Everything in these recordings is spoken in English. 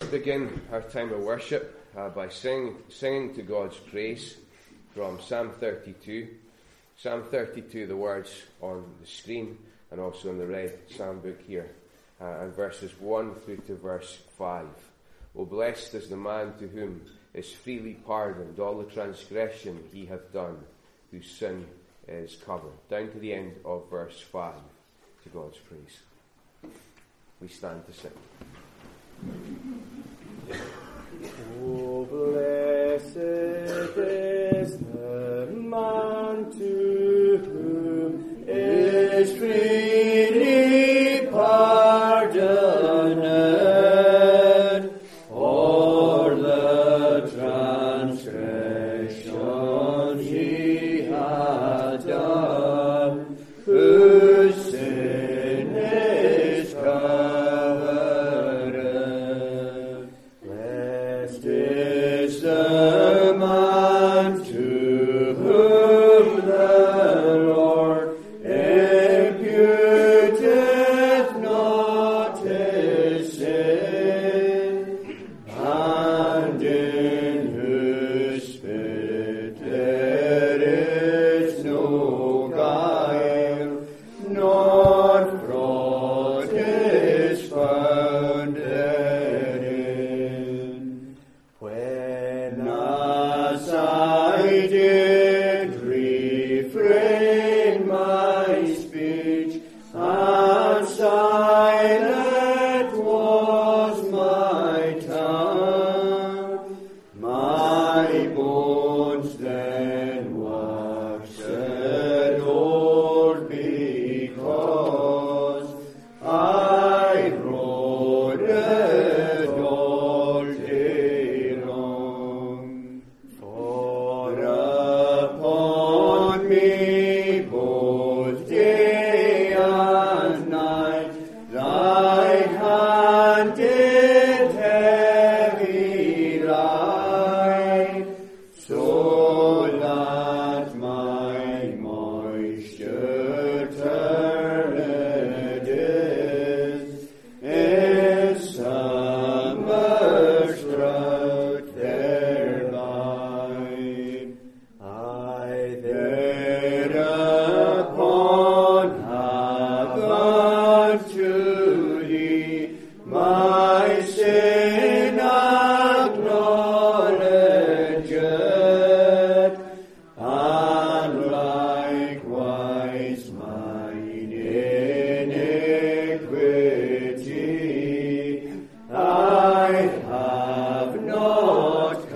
Begin our time of worship by singing to God's praise from Psalm 32. Psalm 32, the words on the screen and also in the red psalm book here, and verses 1 through to verse 5. O blessed is the man to whom is freely pardoned all the transgression he hath done, whose sin is covered. Down to the end of verse 5, to God's praise. We stand to sing. Oh, blessed is the man to whom is freely pardoned all the transgressions he had done, whose sin is covered. The man to whom the Lord imputeth not his sin, and in whose spirit there is no guile, nor fraud is found therein. As I did refrain my speech, and silent was my tongue, my bones then waxed old because I wrote it all day long. For upon me both day and night thy hand did heavy lie, so that my moisture turned in summer's drought thereby. I thereupon have unto thee my sin acknowledged, and likewise mine iniquity I have not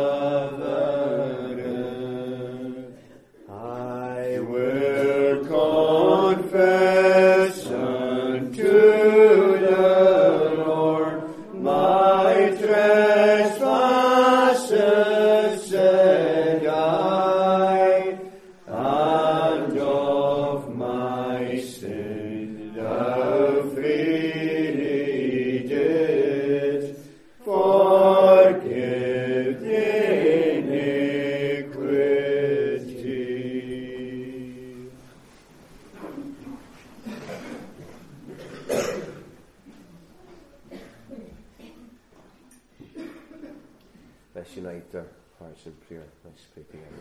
covered. I will confess unto the Lord my trespasses, said I, and of my sin thou freely didst forgive the iniquity. Let's unite our hearts in prayer. Let's pray together.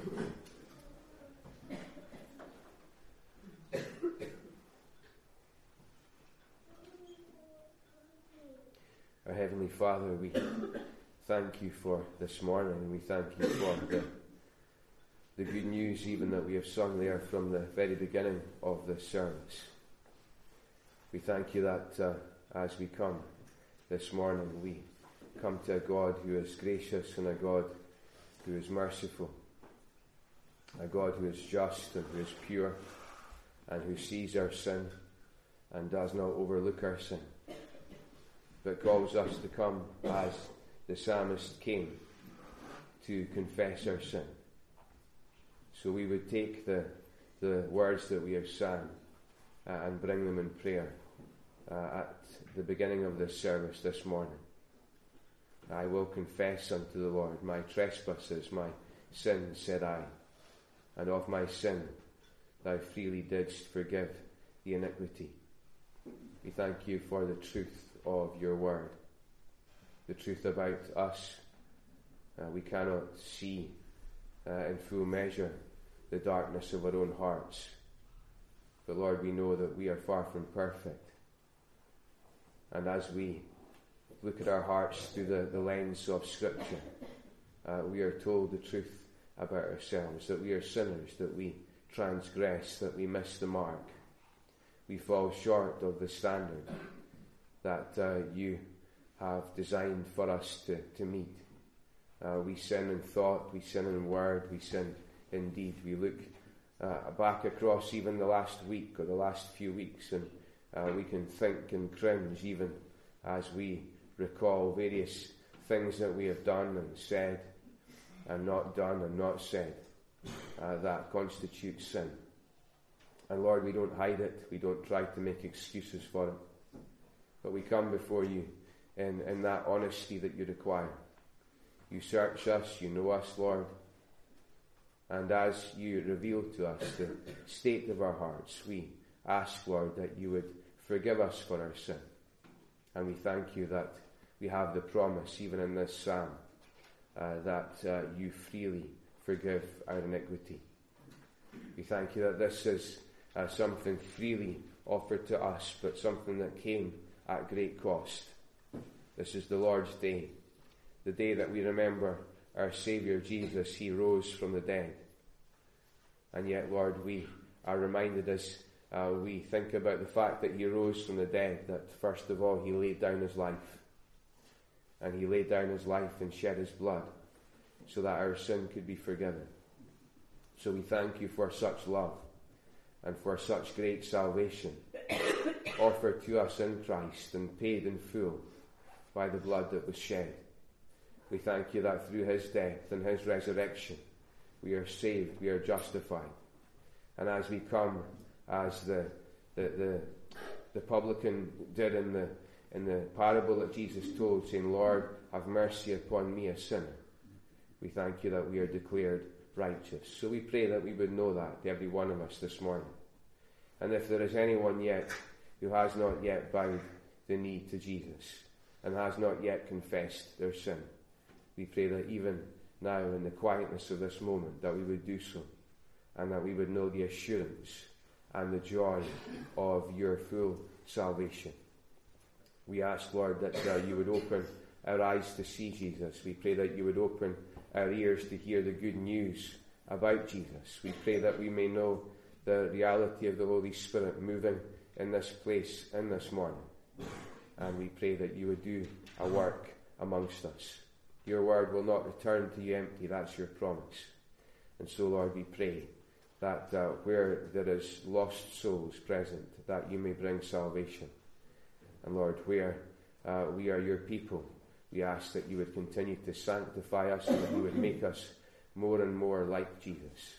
Our Heavenly Father, we thank you for this morning, and we thank you for the good news even that we have sung there from the very beginning of this service. We thank you that as we come this morning, we come to a God who is gracious and a God who is merciful, a God who is just and who is pure and who sees our sin and does not overlook our sin, but calls us to come as the psalmist came, to confess our sin. So we would take the words that we have sang and bring them in prayer at the beginning of this service this morning. I will confess unto the Lord my trespasses, my sins, said I, and of my sin thou freely didst forgive the iniquity. We thank you for the truth of your word. the truth about us. We cannot see in full measure the darkness of our own hearts. But Lord, we know that we are far from perfect. And as we look at our hearts through the lens of Scripture, we are told the truth about ourselves, that we are sinners, that we transgress, that we miss the mark. We fall short of the standard that you have designed for us to meet. We sin in thought, we sin in word, we sin in deed. We look back across even the last week or the last few weeks, and we can think and cringe even as we recall various things that we have done and said and not done and not said that constitute sin. And Lord, we don't hide it, we don't try to make excuses for it, but we come before you in that honesty that you require. You search us, you know us, Lord, and as you reveal to us the state of our hearts, we ask, Lord, that you would forgive us for our sin. And we thank you that we have the promise, even in this psalm, that you freely forgive our iniquity. We thank you that this is something freely offered to us, but something that came at great cost. This is the Lord's Day, the day that we remember our Saviour Jesus. He rose from the dead. And yet, Lord, we are reminded as we think about the fact that he rose from the dead, that first of all he laid down his life. And he laid down his life and shed his blood so that our sin could be forgiven. So we thank you for such love and for such great salvation offered to us in Christ and paid in full by the blood that was shed. We thank you that through his death and his resurrection we are saved, we are justified. And as we come, as the publican did in the parable that Jesus told, saying, Lord, have mercy upon me, a sinner, we thank you that we are declared righteous. So we pray that we would know that, every one of us this morning. And if there is anyone yet who has not yet bowed the knee to Jesus and has not yet confessed their sin, we pray that even now, in the quietness of this moment, that we would do so, and that we would know the assurance and the joy of your full salvation. We ask, Lord, that you would open our eyes to see Jesus. We pray that you would open our ears to hear the good news about Jesus. We pray that we may know the reality of the Holy Spirit moving in this place in this morning. And we pray that you would do a work amongst us. Your word will not return to you empty. That's your promise. And so, Lord, we pray that where there is lost souls present, that you may bring salvation. And Lord, where we are your people, we ask that you would continue to sanctify us and that you would make us more and more like Jesus.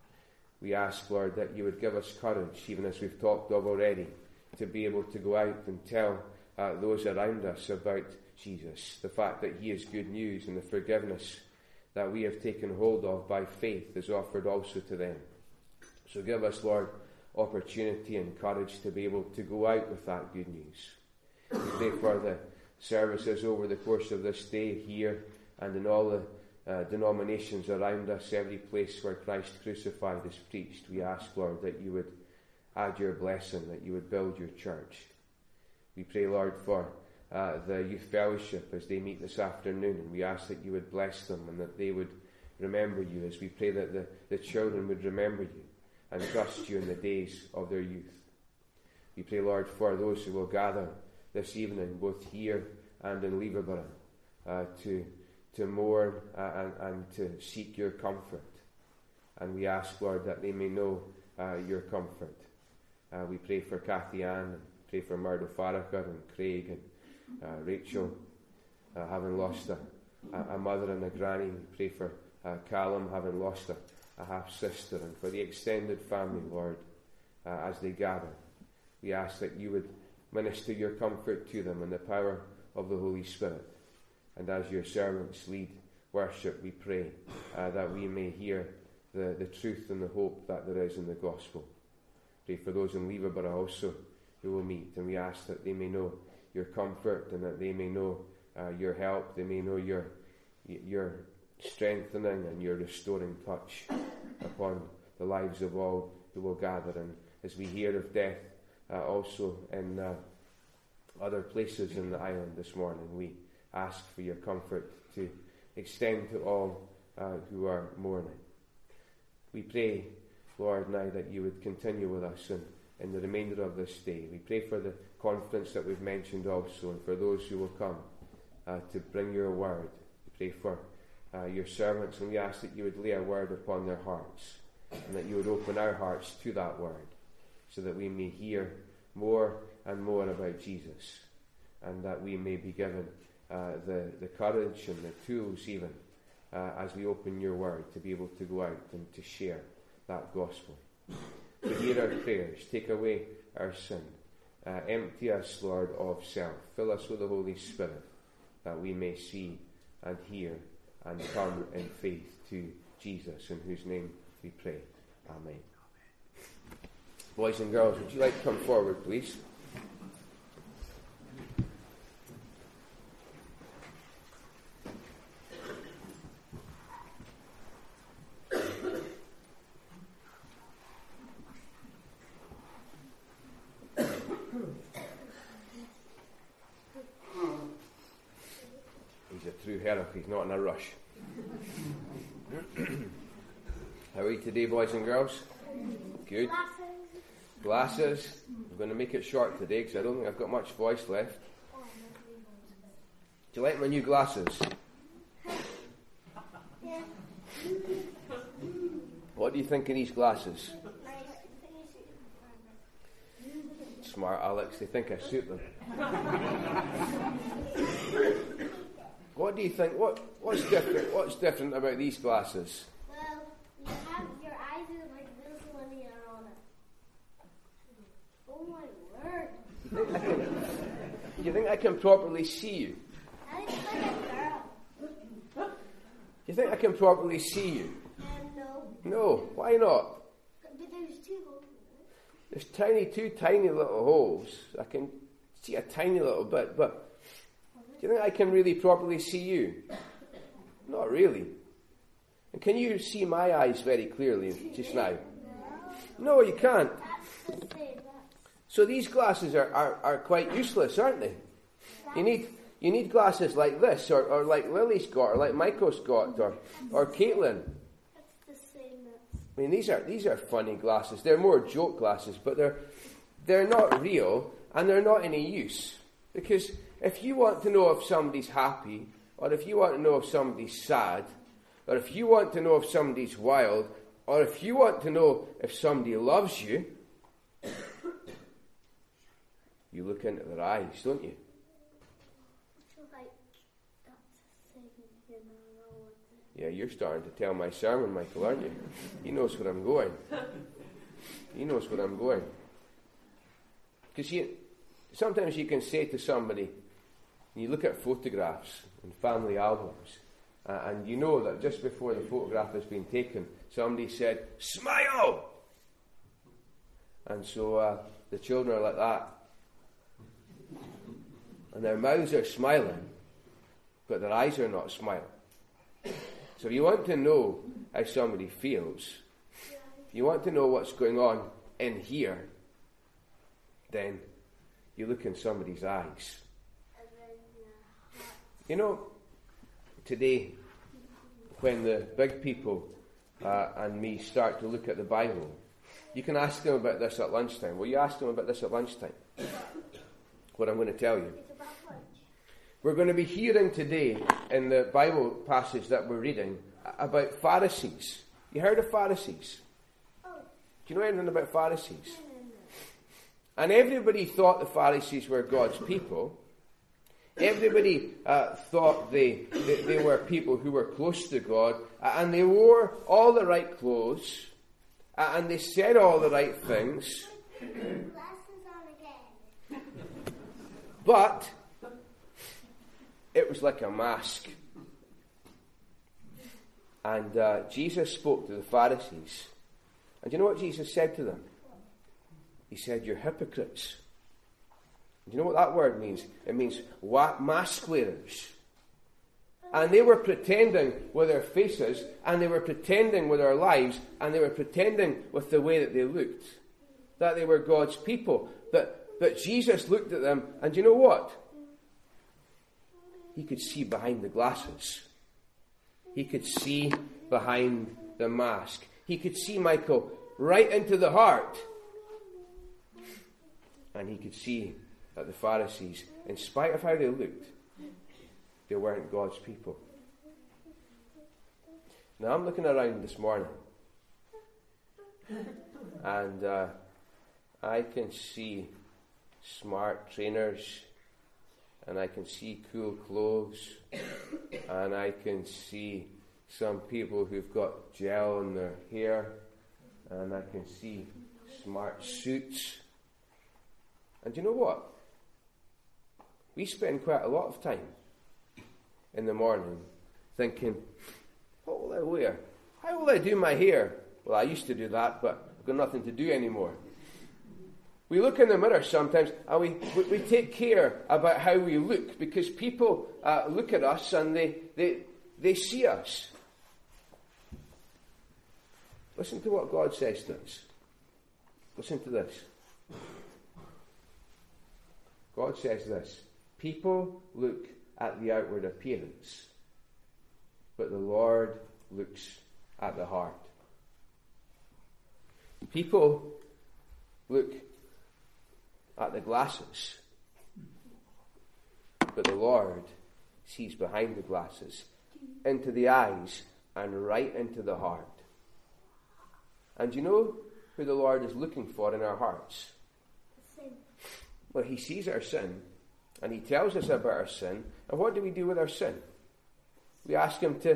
We ask, Lord, that you would give us courage, even as we've talked of already, to be able to go out and tell those around us about Jesus, the fact that he is good news, and the forgiveness that we have taken hold of by faith is offered also to them. So give us, Lord, opportunity and courage to be able to go out with that good news. We pray for the services over the course of this day here and in all the denominations around us, every place where Christ crucified is preached. We ask, Lord, that you would add your blessing, that you would build your church. We pray, Lord, for the youth fellowship as they meet this afternoon, and we ask that you would bless them and that they would remember you, as we pray that the children would remember you and trust you in the days of their youth. We pray, Lord, for those who will gather this evening, both here and in Leverborough, to mourn and to seek your comfort. And we ask, Lord, that they may know your comfort. We pray for Kathy Ann, and pray for Murdo Farrakher and Craig and Rachel, having lost a mother and a granny. We pray for Callum, having lost a half-sister, and for the extended family, Lord, as they gather. We ask that you would minister your comfort to them in the power of the Holy Spirit. And as your servants lead worship, we pray that we may hear the truth and the hope that there is in the gospel. Pray for those in Leverborough also who will meet, and we ask that they may know your comfort and that they may know your help. They may know your strengthening and your restoring touch upon the lives of all who will gather. And as we hear of death also in other places in the island this morning, we ask for your comfort to extend to all who are mourning. We pray, Lord, now that you would continue with us in the remainder of this day. We pray for the conference that we've mentioned also, and for those who will come to bring your word. We pray for your servants, and we ask that you would lay a word upon their hearts, and that you would open our hearts to that word, so that we may hear more and more about Jesus, and that we may be given the courage and the tools even as we open your word to be able to go out and to share that gospel. To hear our prayers, take away our sin, empty us, Lord, of self, fill us with the Holy Spirit, that we may see and hear and come in faith to Jesus, in whose name we pray. Amen. Boys and girls, would you like to come forward, please? He's a true hero, he's not in a rush. How are you today, boys and girls? Good. Glasses. I'm going to make it short today because I don't think I've got much voice left. Do you like my new glasses? Yeah. What do you think of these glasses? Smart, Alex. They think I suit them. What do you think? What's different? What's different about these glasses? Well, you have your eyes are like this when you're on it. Oh my word! Do you think I can properly see you? I look like a girl. Do you think I can properly see you? No. No. Why not? But there's two holes in it. There's two tiny little holes. I can see a tiny little bit, but do you think I can really properly see you? Not really. And can you see my eyes very clearly just now? No, you can't. That's the same. So these glasses are quite useless, aren't they? You need glasses like this, or like Lily's got, or like Michael's got, or Caitlin. That's the same. I mean, these are funny glasses. They're more joke glasses, but they're not real, and they're not any use. Because if you want to know if somebody's happy, or if you want to know if somebody's sad, or if you want to know if somebody's wild, or if you want to know if somebody loves you, you look into their eyes, don't you? Like, that's the same. You know. Yeah, you're starting to tell my sermon, Michael, aren't you? He knows where I'm going. He knows where I'm going. Because sometimes you can say to somebody, you look at photographs and family albums, and you know that just before the photograph has been taken, somebody said, "Smile!" And so the children are like that. And their mouths are smiling, but their eyes are not smiling. So if you want to know how somebody feels, if you want to know what's going on in here, then you look in somebody's eyes. You know, today, when the big people and me start to look at the Bible, you can ask them about this at lunchtime. Will you ask them about this at lunchtime? What I'm going to tell you. We're going to be hearing today in the Bible passage that we're reading about Pharisees. You heard of Pharisees? Oh. Do you know anything about Pharisees? And everybody thought the Pharisees were God's people. Everybody thought they were people who were close to God, and they wore all the right clothes, and they said all the right things. Glasses on again. But it was like a mask. And Jesus spoke to the Pharisees. And do you know what Jesus said to them? He said, "You're hypocrites. Do you know what that word means? It means mask wearers. And they were pretending with their faces, and they were pretending with their lives, and they were pretending with the way that they looked, that they were God's people. But Jesus looked at them, and you know what? He could see behind the glasses. He could see behind the mask. He could see, Michael, right into the heart. And he could see that the Pharisees, in spite of how they looked, they weren't God's people. Now I'm looking around this morning, and I can see smart trainers, and I can see cool clothes, and I can see some people who've got gel in their hair, and I can see smart suits. And you know what? We spend quite a lot of time in the morning thinking, what will I wear? How will I do my hair? Well, I used to do that, but I've got nothing to do anymore. We look in the mirror sometimes and we take care about how we look, because people look at us and they see us. Listen to what God says to us. Listen to this. God says this: people look at the outward appearance, but the Lord looks at the heart. People look at the glasses, but the Lord sees behind the glasses, into the eyes, and right into the heart. And you know who the Lord is looking for in our hearts? Sin. Well, he sees our sin, and he tells us about our sin. And what do we do with our sin? We ask him to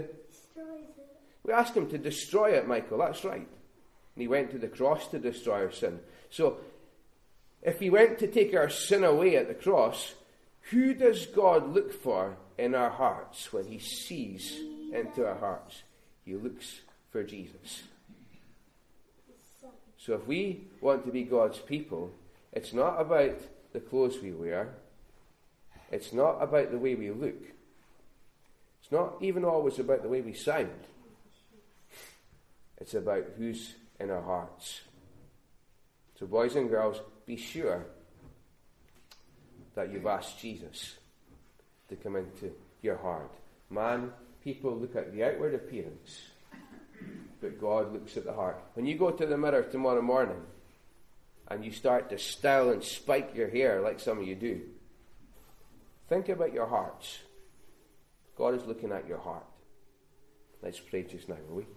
destroy it, Michael. That's right. And he went to the cross to destroy our sin. So, if he went to take our sin away at the cross, who does God look for in our hearts when he sees into our hearts? He looks for Jesus. So if we want to be God's people, it's not about the clothes we wear. It's not about the way we look. It's not even always about the way we sound. It's about who's in our hearts. So boys and girls, be sure that you've asked Jesus to come into your heart. Man, people look at the outward appearance, but God looks at the heart. When you go to the mirror tomorrow morning and you start to style and spike your hair like some of you do, think about your hearts. God is looking at your heart. Let's pray just now, will we?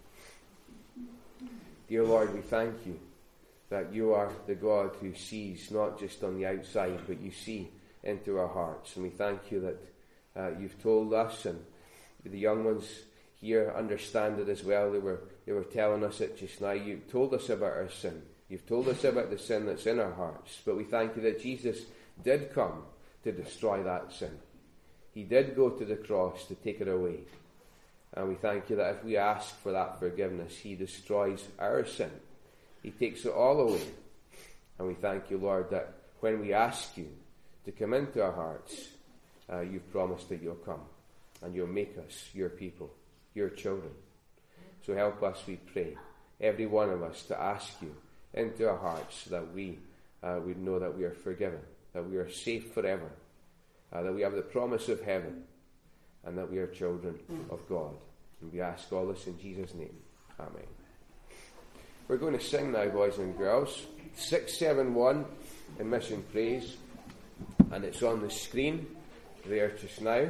Dear Lord, we thank you that you are the God who sees not just on the outside, but you see into our hearts. And we thank you that you've told us, and the young ones here understand it as well. They were telling us it just now. You've told us about our sin. You've told us about the sin that's in our hearts. But we thank you that Jesus did come to destroy that sin. He did go to the cross to take it away. And we thank you that if we ask for that forgiveness, he destroys our sin. He takes it all away. And we thank you, Lord, that when we ask you to come into our hearts, you've promised that you'll come and you'll make us your people, your children. So help us, we pray, every one of us, to ask you into our hearts so that we would know that we are forgiven, that we are safe forever, that we have the promise of heaven, and that we are children of God. And we ask all this in Jesus' name. Amen. We're going to sing now, boys and girls, 671 in Mission Praise, and it's on the screen there just now.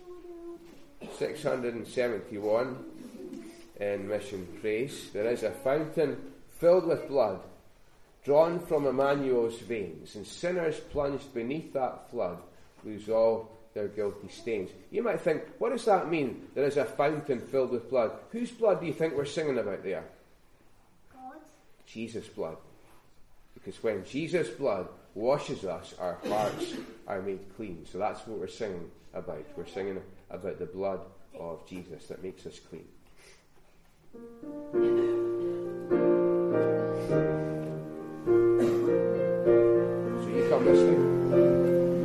671 in Mission Praise. There is a fountain filled with blood, drawn from Emmanuel's veins, and sinners plunged beneath that flood lose all their guilty stains. You might think, what does that mean? There is a fountain filled with blood. Whose blood do you think we're singing about there? God's. Jesus' blood. Because when Jesus' blood washes us, our hearts are made clean. So that's what we're singing about. We're singing about the blood of Jesus that makes us clean. So you come this way.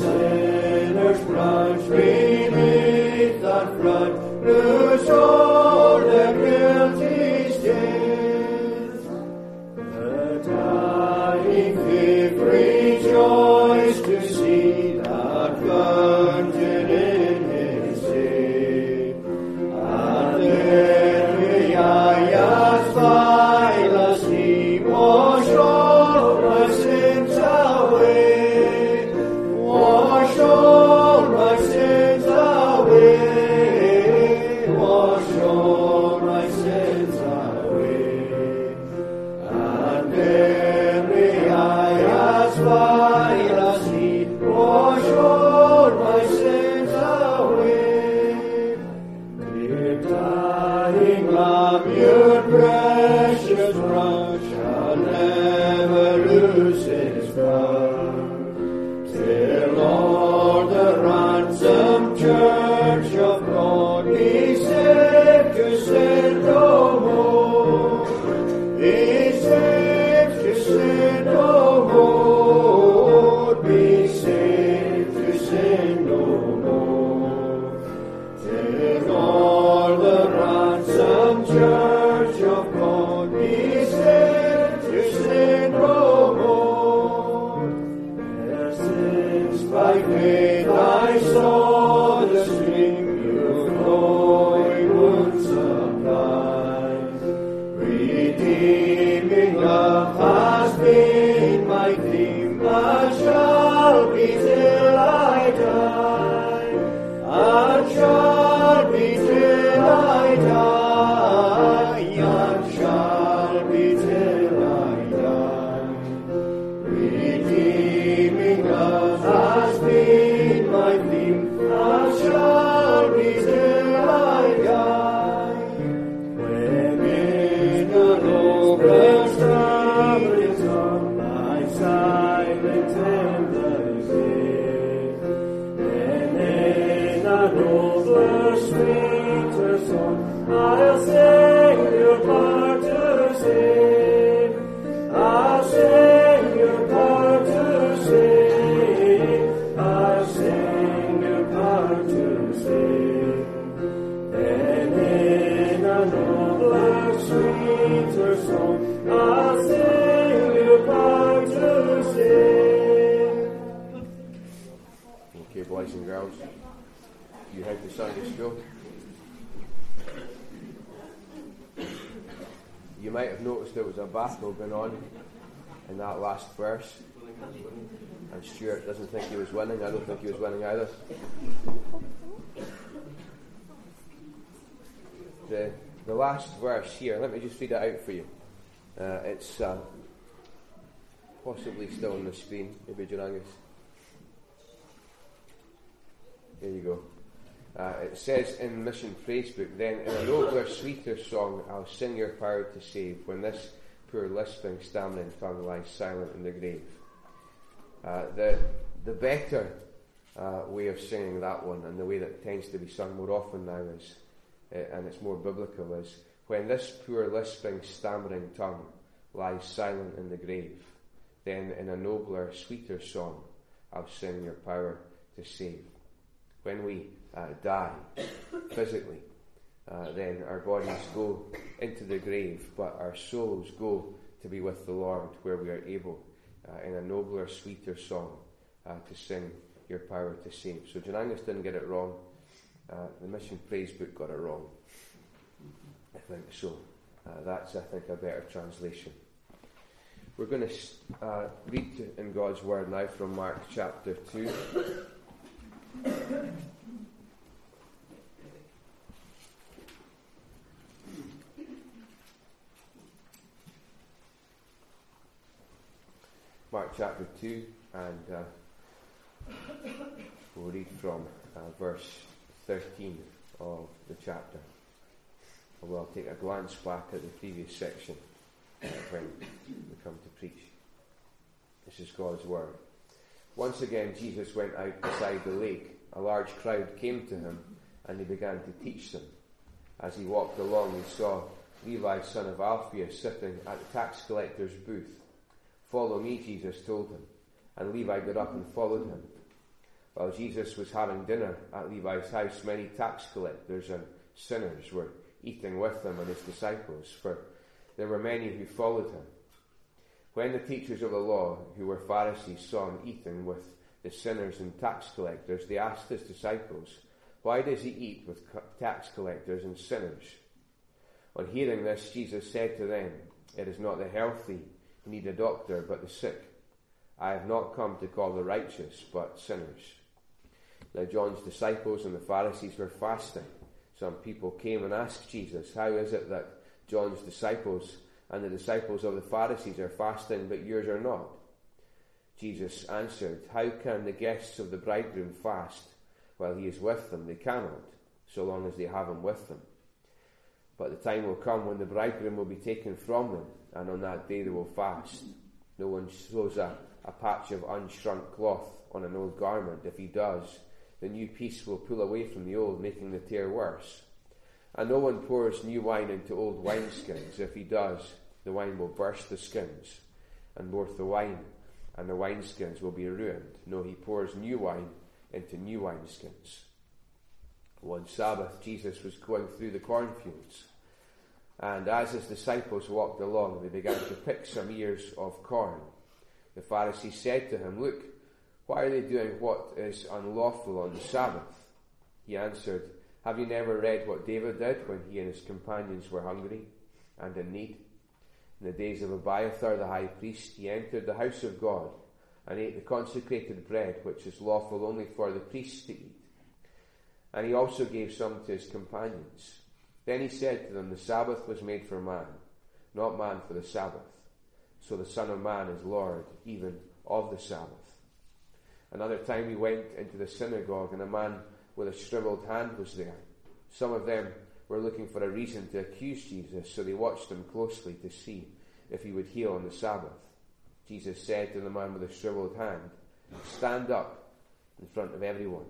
sinner's branch beneath that front, lose all the guilty stains. The dying thief rejoiced to see that fountain in his day, and there as vile as he washed all my sins away, washed all my sins away, washed all my sins away. And every eye as vile as he washed all my sins away. Dear dying Lamb, your precious blood shall never lose its power, till all the ransomed church of God be saved to sin no more, be saved to sin no more, be saved to sin no more, till all the ransomed church of God be saved to sin no more. Their sins by faith I saw the stream your flowing would supply. Redeeming love has been my theme, and shall be till I die, and shall be till I die, and shall be till I die. Redeeming love has been my theme, and shall be till I die. When in a nobler stumbling tongue my silent tenders is, then in a nobler sweeter song I'll sing your part to sing, I'll sing your part to sing, I'll sing your part to sing. Then in a nobler, sweeter song I'll sing your part to sing. Okay, boys and girls, you head to Sunday school. You might have noticed there was a battle going on in that last verse, and Stuart doesn't think he was winning. I don't think he was winning either. The last verse here, let me just read it out for you. It's possibly still on the screen, maybe Janangus. There you go. It says in Mission Praise Book, then in a nobler, sweeter song I'll sing your power to save, when this poor lisping, stammering tongue lies silent in the grave. The better way of singing that one, and the way that tends to be sung more often now is, and it's more biblical, is when this poor lisping, stammering tongue lies silent in the grave, then in a nobler, sweeter song I'll sing your power to save. When we die physically, then our bodies go into the grave, but our souls go to be with the Lord, where we are able, in a nobler, sweeter song, to sing your power to save. So Janangus didn't get it wrong. The Mission Praise Book got it wrong. I think so. That's, I think, a better translation. We're going to read in God's Word now from Mark chapter 2. Mark chapter 2, and we'll read from verse 13 of the chapter. We'll take a glance back at the previous section when we come to preach. This is God's Word. Once again Jesus went out beside the lake. A large crowd came to him, and he began to teach them. As he walked along, he saw Levi, son of Alphaeus, sitting at the tax collector's booth. "Follow me," Jesus told him, and Levi got up and followed him. While Jesus was having dinner at Levi's house, many tax collectors and sinners were eating with him and his disciples, for there were many who followed him. When the teachers of the law, who were Pharisees, saw him eating with the sinners and tax collectors, they asked his disciples, "Why does he eat with tax collectors and sinners?" On hearing this, Jesus said to them, "It is not the healthy who need a doctor, but the sick. I have not come to call the righteous, but sinners." Now John's disciples and the Pharisees were fasting. Some people came and asked Jesus, "How is it that John's disciples and the disciples of the Pharisees are fasting, but yours are not?" Jesus answered, "How can the guests of the bridegroom fast while he is with them? They cannot, so long as they have him with them. But the time will come when the bridegroom will be taken from them, and on that day they will fast. No one sews a patch of unshrunk cloth on an old garment. If he does, the new piece will pull away from the old, making the tear worse. And no one pours new wine into old wineskins. If he does, the wine will burst the skins, and both the wine and the wineskins will be ruined. No, he pours new wine into new wineskins." One Sabbath, Jesus was going through the cornfields, and as his disciples walked along, they began to pick some ears of corn. The Pharisees said to him, "Look, why are they doing what is unlawful on the Sabbath?" He answered, "Have you never read what David did when he and his companions were hungry and in need? In the days of Abiathar the high priest, he entered the house of God and ate the consecrated bread, which is lawful only for the priests to eat. And he also gave some to his companions. Then he said to them, the Sabbath was made for man, not man for the Sabbath. So the Son of Man is Lord even of the Sabbath." Another time he went into the synagogue, and a man with a shriveled hand was there. Some of them were looking for a reason to accuse Jesus, so they watched him closely to see if he would heal on the Sabbath. Jesus said to the man with the shriveled hand, "Stand up in front of everyone."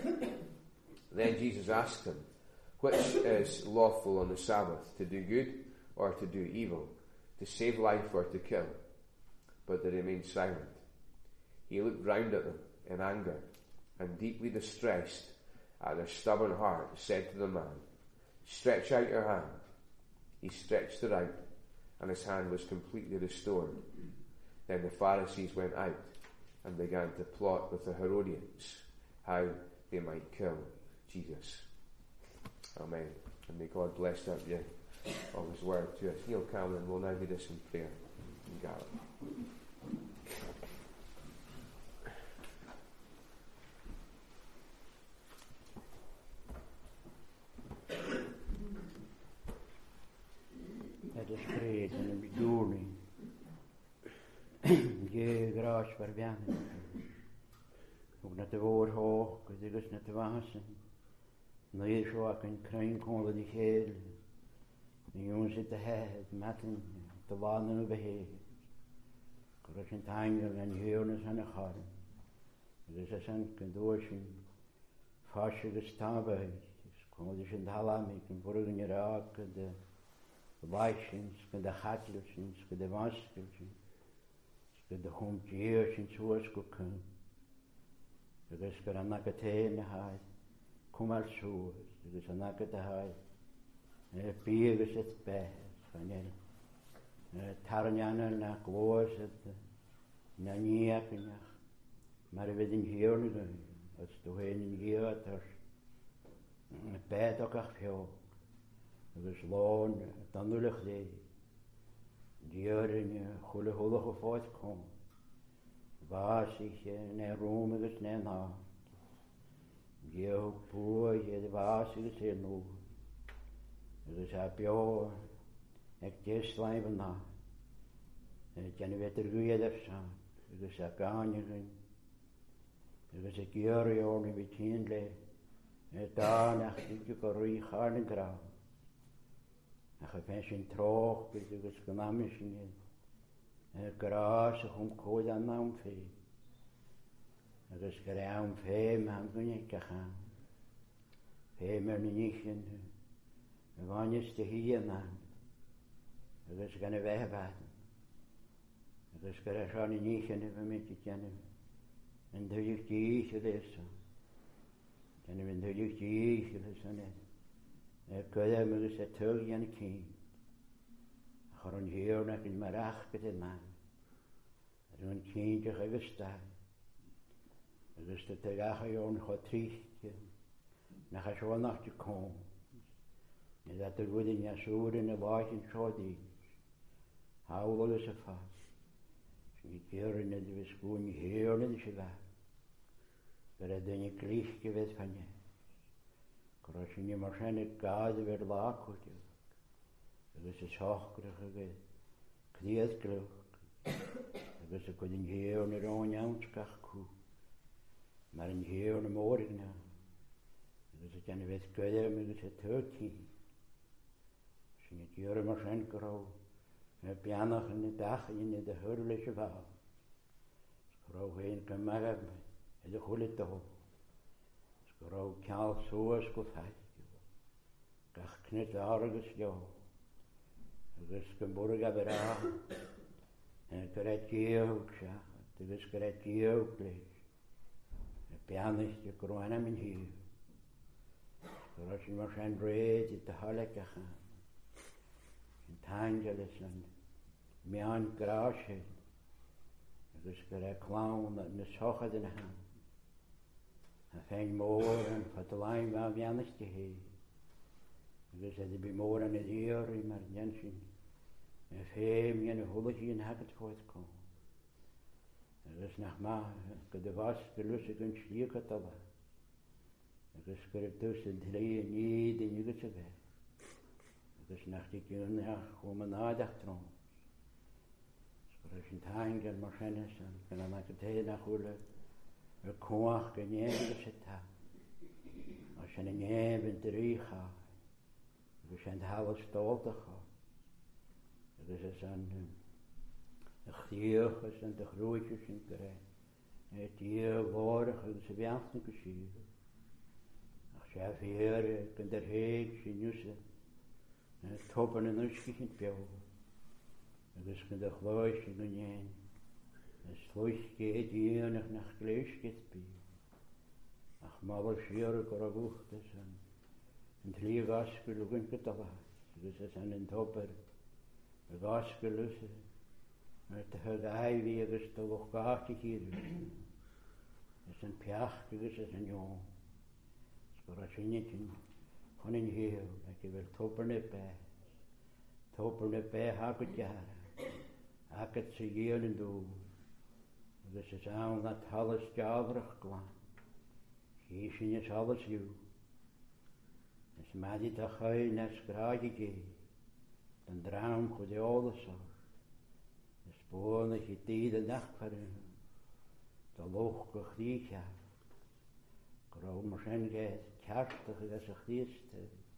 Then Jesus asked him, "Which is lawful on the Sabbath, to do good or to do evil, to save life or to kill?" But they remained silent. He looked round at them in anger, and deeply distressed at their stubborn heart, said to the man, "Stretch out your hand." He stretched it out, and his hand was completely restored. Then the Pharisees went out and began to plot with the Herodians how they might kill Jesus. Amen. And may God bless that reading of his word to us. Neil Cameron will now lead us in prayer. And Gareth. Het is vrede en een bedoeling. Je gras verwennen. Ook naar de woord hoog, dit is net te wassen. Nee, zo ik een kring kon die heel. De jongens zitten het metten, te wandelen overheen. Er is een tangel en heurnis aan de garm. Er is een kandoortje, vastje gestaben. Dus kon dus in de halamik, en vorige je raken, de wijsjes, de gatteltjes, de waskeltjes. De hompjeertjes zoals koken. Er is een nakketenheid. Kom al zo. Er is een nakketenheid. Er bier is het bij. Tarnjanen na gloos het. Na niekenjach. Maar we den heerlijke. Als de heen hier er. Bij ook af jou. Er is loon. Dan nullig die. Dierenje, goede gevoerd komt. Was ik naar Rome gesneden had. Je boer, je was ik zeer nog. Dus heb je ik just leven na. En je weet er goeie dat zijn. Dus ik kan je gaan. Dus ik jaren niet met heen. En daarna ik je kan je gaan graven. Ik ben zijn troog, dus ik is genamisch niet. En gras, ik kom koud aan naam vee. Ik is geraam vee, maar ik ben niet gegaan. Vee maar niet in. En wanneer is de hier man? Ik is gaan wegwaten. Ik is geraam niet in, we met je kennen. En doe ik die is. En we natuurlijk Jezus en kunnen we dus terug aan het kind. Gewoon hier nog in mijn achter de man. Zo'n kindje gestaan. Dus de tegenjoon gaat triestje. Dan ga je zo naar je komen. En dat er goed in je zoer en de wagen zo die. Hou wel eens vast. Je keren net de schoen hier in de weg. Dat dan je klichtje weet van je. Als je niet waarschijnlijk gade weer laag wordt. Dat is het zachtkrige knieëtkluk. Dat is ook een heel naar onjanskach koe. Maar een heel naar morgen na. Dat is het aan de wet kudde, maar dat is het hurtje. Als je niet jaren waarschijnlijk al. Heb je nog in de dag in de hurlijke val. Schrouw heen kan maar hebben. In de goede toch. Schrouw kaal zoals goed hij. Kach knet aardig ja. Dat is een borga bera. En ik krijg je ook zeggen. Dat is krijg je ook lees. Het pianist je corona mijn hier. Zoals je maar zijn breed te hallekken gaan. In het angeles en mij aan krasje. Dat is krijg clown dat me schochen in de hand. En fijn moor en wat lijn waar pianist je heen. Dus dat is bij moor aan het hier maar jensen. En feem je een holletje in het voortkomen. Dat is nog maar, de was gelukkig een schlieke te laten. Dat is er tussen drie en niet in je te weg. Dat is nog die kunnen gewoon nadacht trouwens. Dus als je het hangen maar zijn is, dan kan je het hele dag horen. Een koach kan je even zitten. Als je een even drie gaat. We zijn het hele stolte gehad. Dus het zijn de geurtjes en de grootjes in krijg. Het hier worden, dat ze bij ons niet gezien. Als je hier kunt er heen zien, jussen. En het toppen en usjes in het pijl. Dus kun je geluidje doen heen. En het sluisje het hier nog naar gleesje bij. Ach, maar als je hier ook al bocht is. En het liefgasje lukken je te laten. Dus het zijn een topper. De gasgelussen, met de gedij weer is de lokaatje hier. Dat is een pjachtje, dat is een jong. Zoals je niet gewoon in heel, dat je wil toppen erbij. Toppen erbij, haak het jaren. Haak het ze hier en doen. Dus het aan dat alles javerig kwam. Hier is alles jou. Dus maar die dag ga je naar schraagje geven. Een droom voor de oude zorg. De sporen je de nacht voor hen. De loge grietje. Grauw waarschijnlijk kerstig dat ze gistste.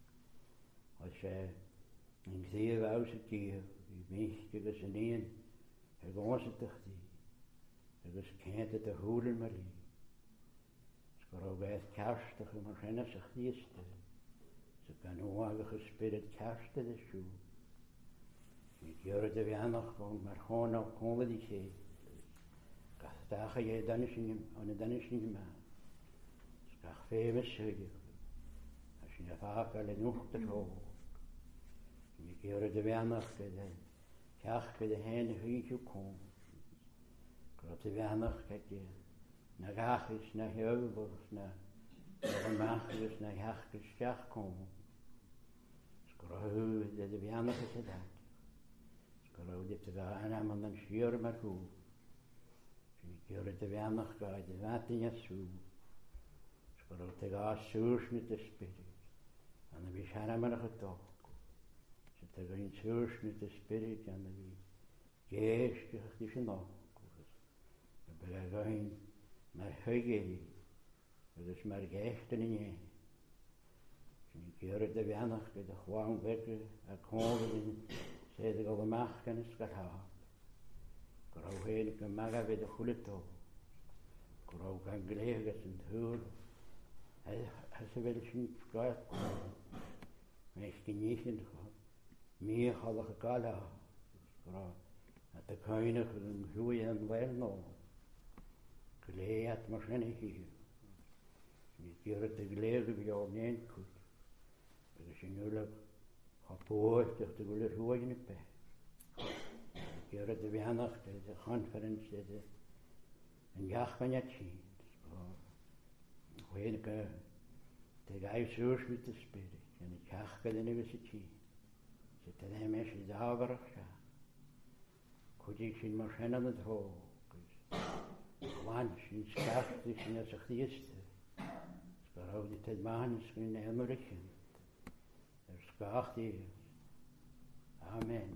Als je een zeer wijze keer, die meisje dat ze niet, het was het toch die. Het is kent het de hoeden maar niet. Grauw kerstig waarschijnlijk ze gistste. Ze kan ook gespeeld kersten de schoen. Ik hoorde weer nog gewoon, maar gewoon nog komen die zee. Daar ga je dan eens in je, dan is niet meer. Dus ik ga veel zeggen. Als je vaak al in ochtend hoort. Ik hoorde weer nog, kijk je de heen huidje komen. Ik hoorde weer nog, kijk je, naar Gachis, naar Heuvels, naar Machis, naar Gachis, Schach komen. Dus ik hoorde dat weer nog eens gedaan. Kalau dit te gaan aan dan schier maar goed. Ik hoor het weer nog gaan, de water in zo. Kalau te gaan zoers met de spirit. En dan is hij maar nog toch. Ze te gaan zoers met de spirit en dan wie geestig is nog. Dan ben je gaan maar huigen. Dat is maar geesten in je. Ik hoor het weer nog, de gewoon wekken, ik kom in. Zei ik al de machtkennis gehad. Grauw heen kan maken bij de goede toon. Grauw kan gelegen zijn huur. Hij ze wel eens niet kwijt. Maar ik kan niet in de god. Meer had ik gekald. Grauw. Dat de koning een goeie en wel nog. Geleerd maar geen hier. Niet Gjør det glede vi har nedkutt. Det er sin ulle har påst at det vil rådne på. Gjør det vanacht, det conference, det en jachtman het zien. Weet ik, de guy zoals met de spirit. En het jachtman en we zitten zien. Zitten de mensen die daar Could ik zien maar zijn aan het hoog. Want in schacht is in het eerste. Sparaud dit het man is in Amerika. Schacht is. Amen.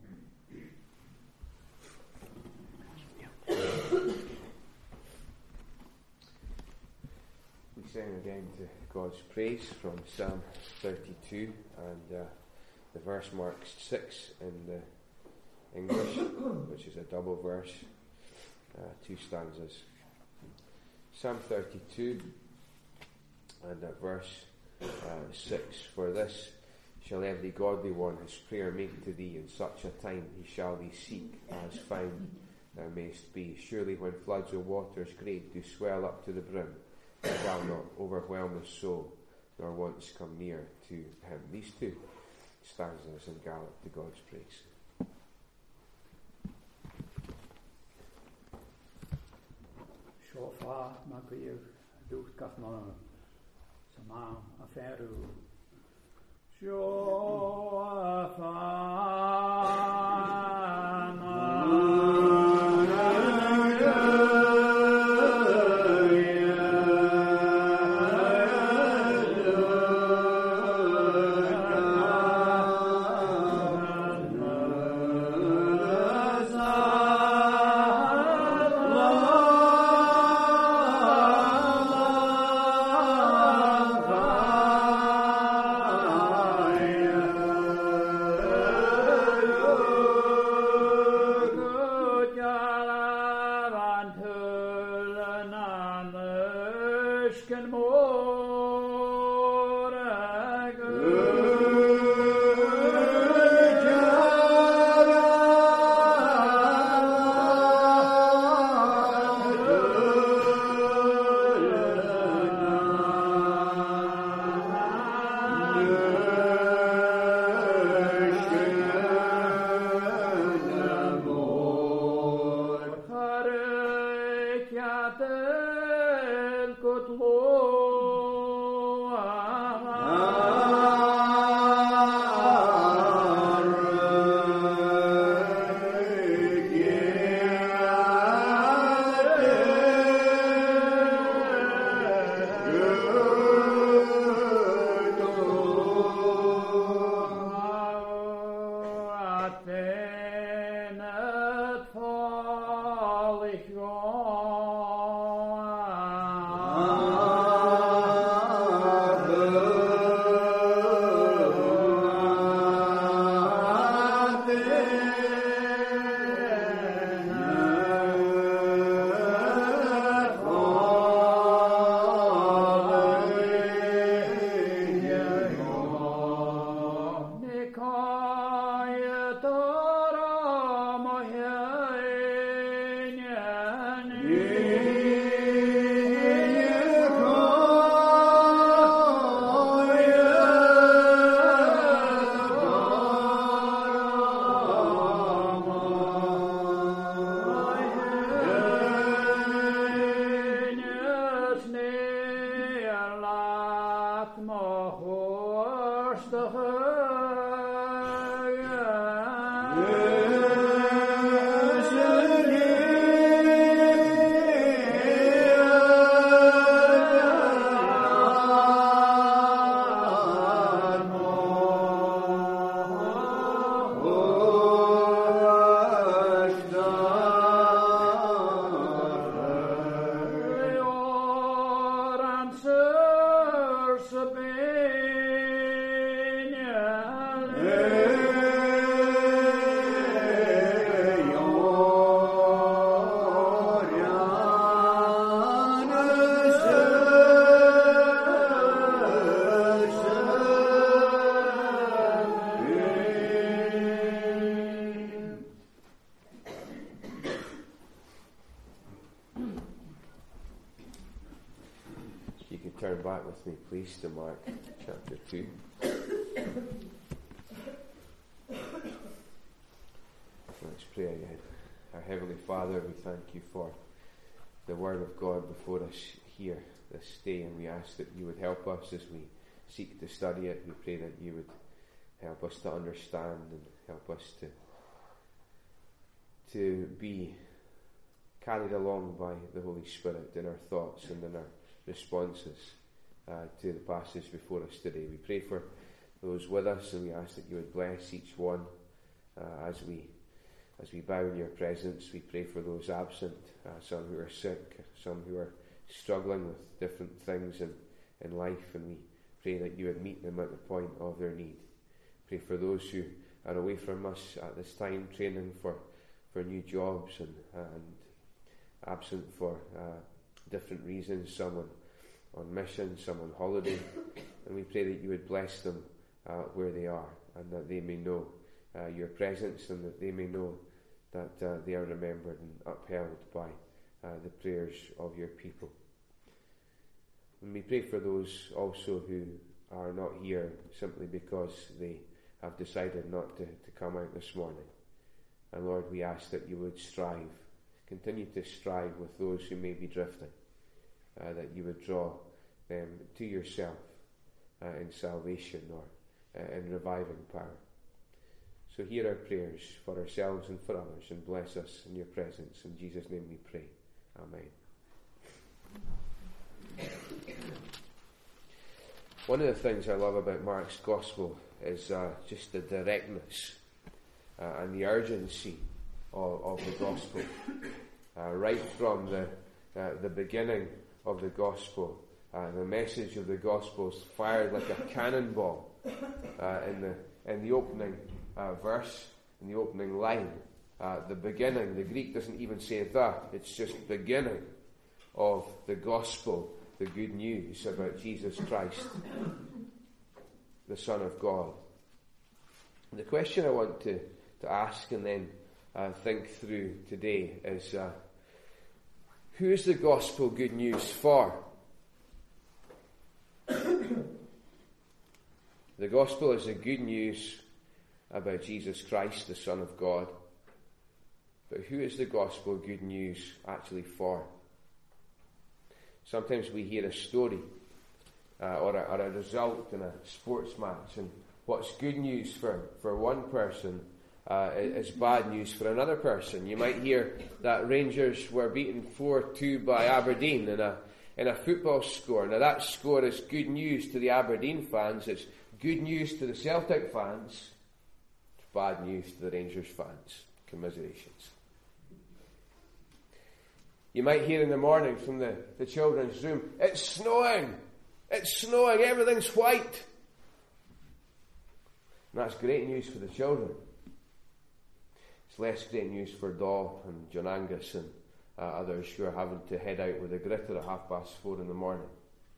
We sing again to God's praise from Psalm 32, and the verse marks 6 in the English, which is a double verse, 2 stanzas. Psalm 32, and at verse 6, for this shall every godly one his prayer make to thee, in such a time he shall thee seek, as found thou mayst be. Surely when floods of waters great do swell up to the brim, thou shalt not overwhelm his soul, nor once come near to him. These 2 stanzas in Gaelic to God's praise. Shofa Makir Ducht Kafman Sama Aferu back with me, please, to Mark chapter 2. Let's pray again. Our Heavenly Father, we thank you for the Word of God before us here this day, and we ask that you would help us as we seek to study it. We pray that you would help us to understand and help us to be carried along by the Holy Spirit in our thoughts and in our responses to the passage before us today. We pray for those with us, and we ask that you would bless each one as we bow in your presence. We pray for those absent, some who are sick, some who are struggling with different things in life, and we pray that you would meet them at the point of their need. Pray for those who are away from us at this time, training for new jobs and absent for different reasons, some on mission, some on holiday, and we pray that you would bless them where they are, and that they may know your presence, and that they may know that they are remembered and upheld by the prayers of your people. And we pray for those also who are not here simply because they have decided not to come out this morning. And Lord, we ask that you would continue to strive with those who may be drifting, that you would draw them to yourself in salvation or in reviving power. So hear our prayers for ourselves and for others, and bless us in your presence. In Jesus' name we pray. Amen. One of the things I love about Mark's Gospel is just the directness and the urgency of the Gospel. Right from the beginning of the Gospel, the message of the Gospel is fired like a cannonball in the opening verse, in the opening line. The beginning, the Greek doesn't even say that, it's just beginning of the Gospel, the good news about Jesus Christ, the Son of God. The question I want to ask and then think through today is, who is the Gospel good news for? The Gospel is the good news about Jesus Christ, the Son of God. But who is the Gospel good news actually for? Sometimes we hear a story or a result in a sports match, and what's good news for one person is bad news for another person. You might hear that Rangers were beaten 4-2 by Aberdeen in a football score. Now that score is good news to the Aberdeen fans, it's good news to the Celtic fans, it's bad news to the Rangers fans. Commiserations. You might hear in the morning from the children's room, it's snowing, everything's white. And that's great news for the children. It's less great news for Daw and John Angus and others who are having to head out with a gritter at 4:30 in the morning.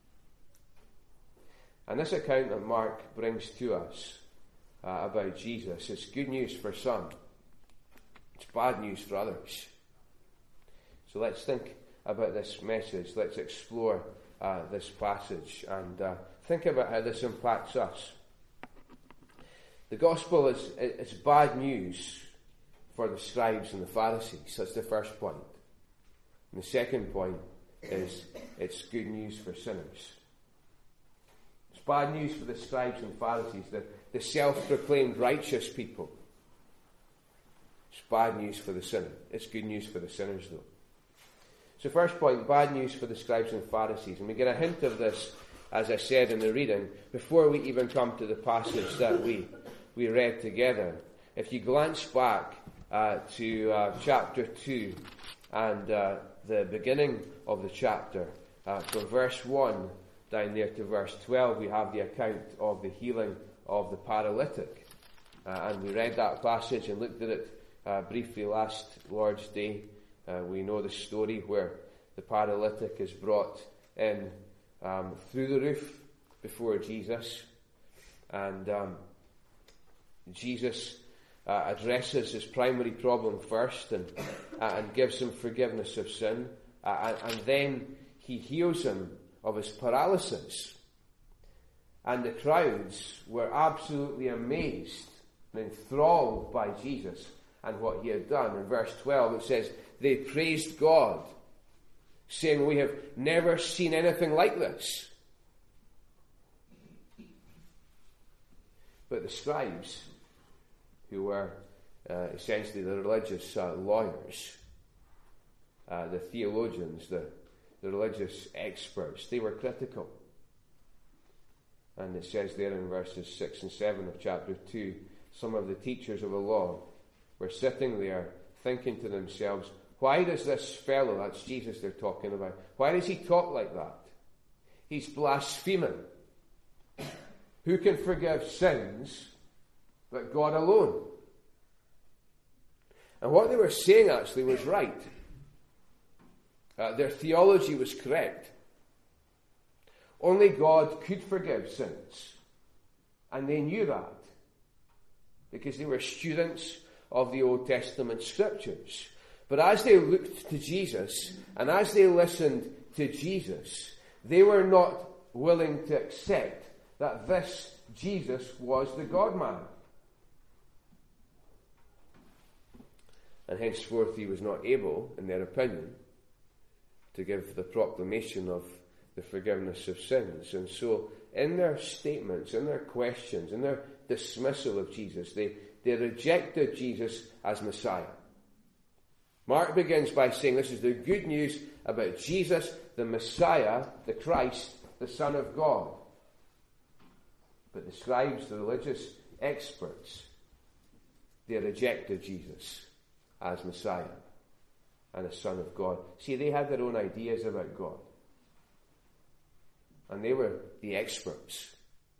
And this account that Mark brings to us about Jesus, it's good news for some. It's bad news for others. So let's think about this message. Let's explore this passage and think about how this impacts us. The gospel is bad news for the scribes and the Pharisees. That's the first point. And the second point is it's good news for sinners. It's bad news for the scribes and Pharisees, the self-proclaimed righteous people. It's bad news for the sinner. It's good news for the sinners, though. So first point, bad news for the scribes and Pharisees. And we get a hint of this, as I said in the reading, before we even come to the passage that we read together. If you glance back to chapter 2 and the beginning of the chapter, from verse 1 down there to verse 12, we have the account of the healing of the paralytic. And we read that passage and looked at it briefly last Lord's Day. We know the story where the paralytic is brought in through the roof before Jesus, and Jesus addresses his primary problem first and gives him forgiveness of sin, and then he heals him of his paralysis. And the crowds were absolutely amazed and enthralled by Jesus and what he had done. In verse 12 it says, they praised God, saying, we have never seen anything like this. But the scribes, who were essentially the religious lawyers, the theologians, the religious experts, they were critical. And it says there in verses 6 and 7 of chapter 2, some of the teachers of the law were sitting there thinking to themselves, why does this fellow, that's Jesus they're talking about, why does he talk like that? He's blaspheming. Who can forgive sins but God alone? And what they were saying actually was right. Their theology was correct. Only God could forgive sins. And they knew that, because they were students of the Old Testament scriptures. But as they looked to Jesus, and as they listened to Jesus, they were not willing to accept that this Jesus was the God-man. And henceforth he was not able, in their opinion, to give the proclamation of the forgiveness of sins. And so in their statements, in their questions, in their dismissal of Jesus, they rejected Jesus as Messiah. Mark begins by saying this is the good news about Jesus, the Messiah, the Christ, the Son of God. But the scribes, the religious experts, they rejected Jesus as Messiah and a Son of God. See, they had their own ideas about God. And they were the experts.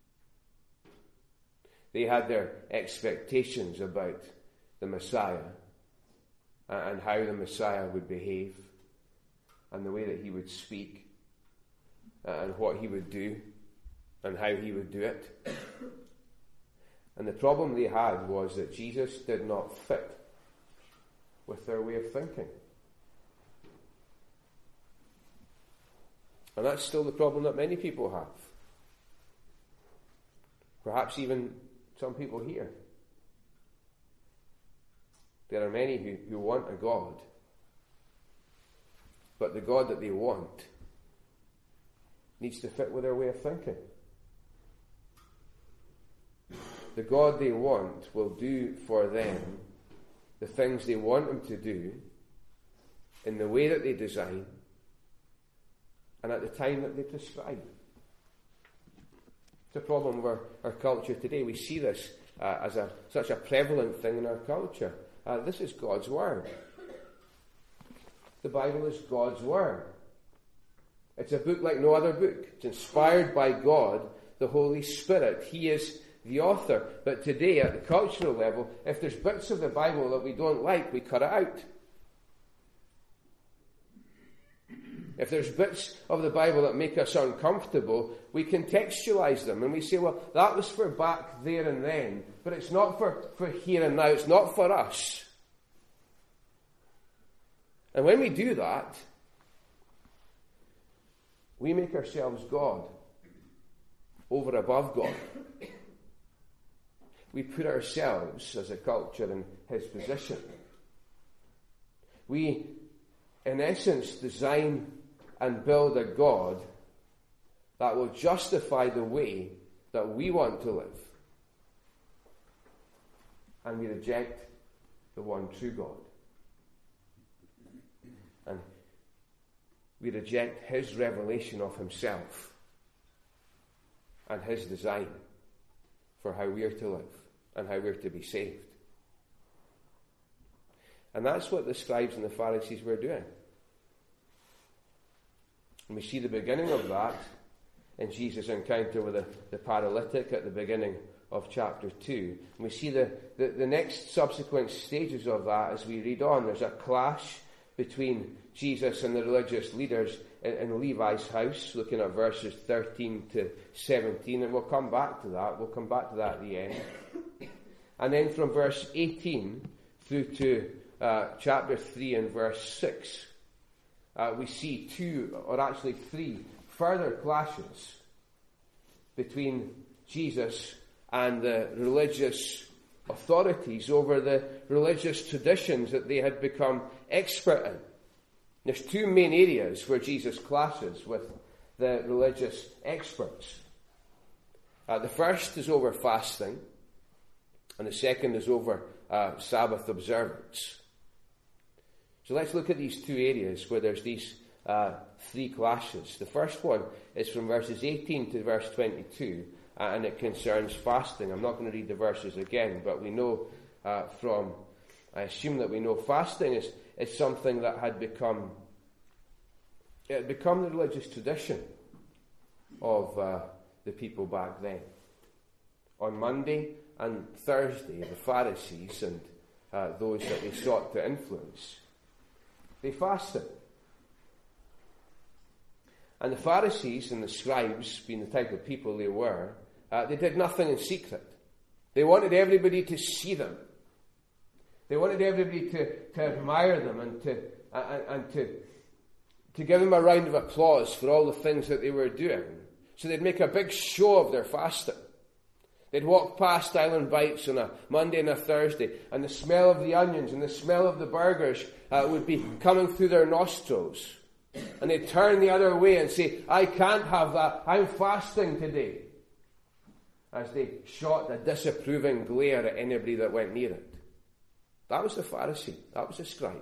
They had their expectations about the Messiah and how the Messiah would behave and the way that he would speak and what he would do and how he would do it. And the problem they had was that Jesus did not fit with their way of thinking. And that's still the problem that many people have. Perhaps even some people here. There are many who want a God, but the God that they want needs to fit with their way of thinking. The God they want will do for them the things they want him to do in the way that they design and at the time that they prescribe. It's a problem of our culture today. We see this as such a prevalent thing in our culture. This is God's Word. The Bible is God's Word. It's a book like no other book. It's inspired by God, the Holy Spirit. He is the author. But today, at the cultural level, if there's bits of the Bible that we don't like, we cut it out. If there's bits of the Bible that make us uncomfortable, we contextualize them and we say, well, that was for back there and then, but it's not for here and now. It's not for us. And when we do that, we make ourselves God over above God. We put ourselves as a culture in his position. We, in essence, design and build a God that will justify the way that we want to live. And we reject the one true God. And we reject his revelation of himself and his design for how we are to live and how we are to be saved. And that's what the scribes and the Pharisees were doing. And we see the beginning of that in Jesus' encounter with the paralytic at the beginning of chapter 2. And we see the next subsequent stages of that as we read on. There's a clash between Jesus and the religious leaders in Levi's house, looking at verses 13 to 17. And we'll come back to that. We'll come back to that at the end. And then from verse 18 through to chapter 3 and verse 6, we see two, or actually three, further clashes between Jesus and the religious authorities over the religious traditions that they had become expert in. There's two main areas where Jesus clashes with the religious experts. The first is over fasting, and the second is over Sabbath observance. So let's look at these two areas where there's these three clashes. The first one is from verses 18 to verse 22, and it concerns fasting. I'm not going to read the verses again, but we know I assume that we know fasting is something that had become the religious tradition of the people back then. On Monday and Thursday, the Pharisees and those that they sought to influence, they fasted. And the Pharisees and the scribes, being the type of people they were, they did nothing in secret. They wanted everybody to see them. They wanted everybody to admire them and to give them a round of applause for all the things that they were doing. So they'd make a big show of their fasting. They'd walk past Island Bites on a Monday and a Thursday, and the smell of the onions and the smell of the burgers would be coming through their nostrils. And they'd turn the other way and say, I can't have that, I'm fasting today. As they shot a disapproving glare at anybody that went near it. That was the Pharisee, that was the scribe.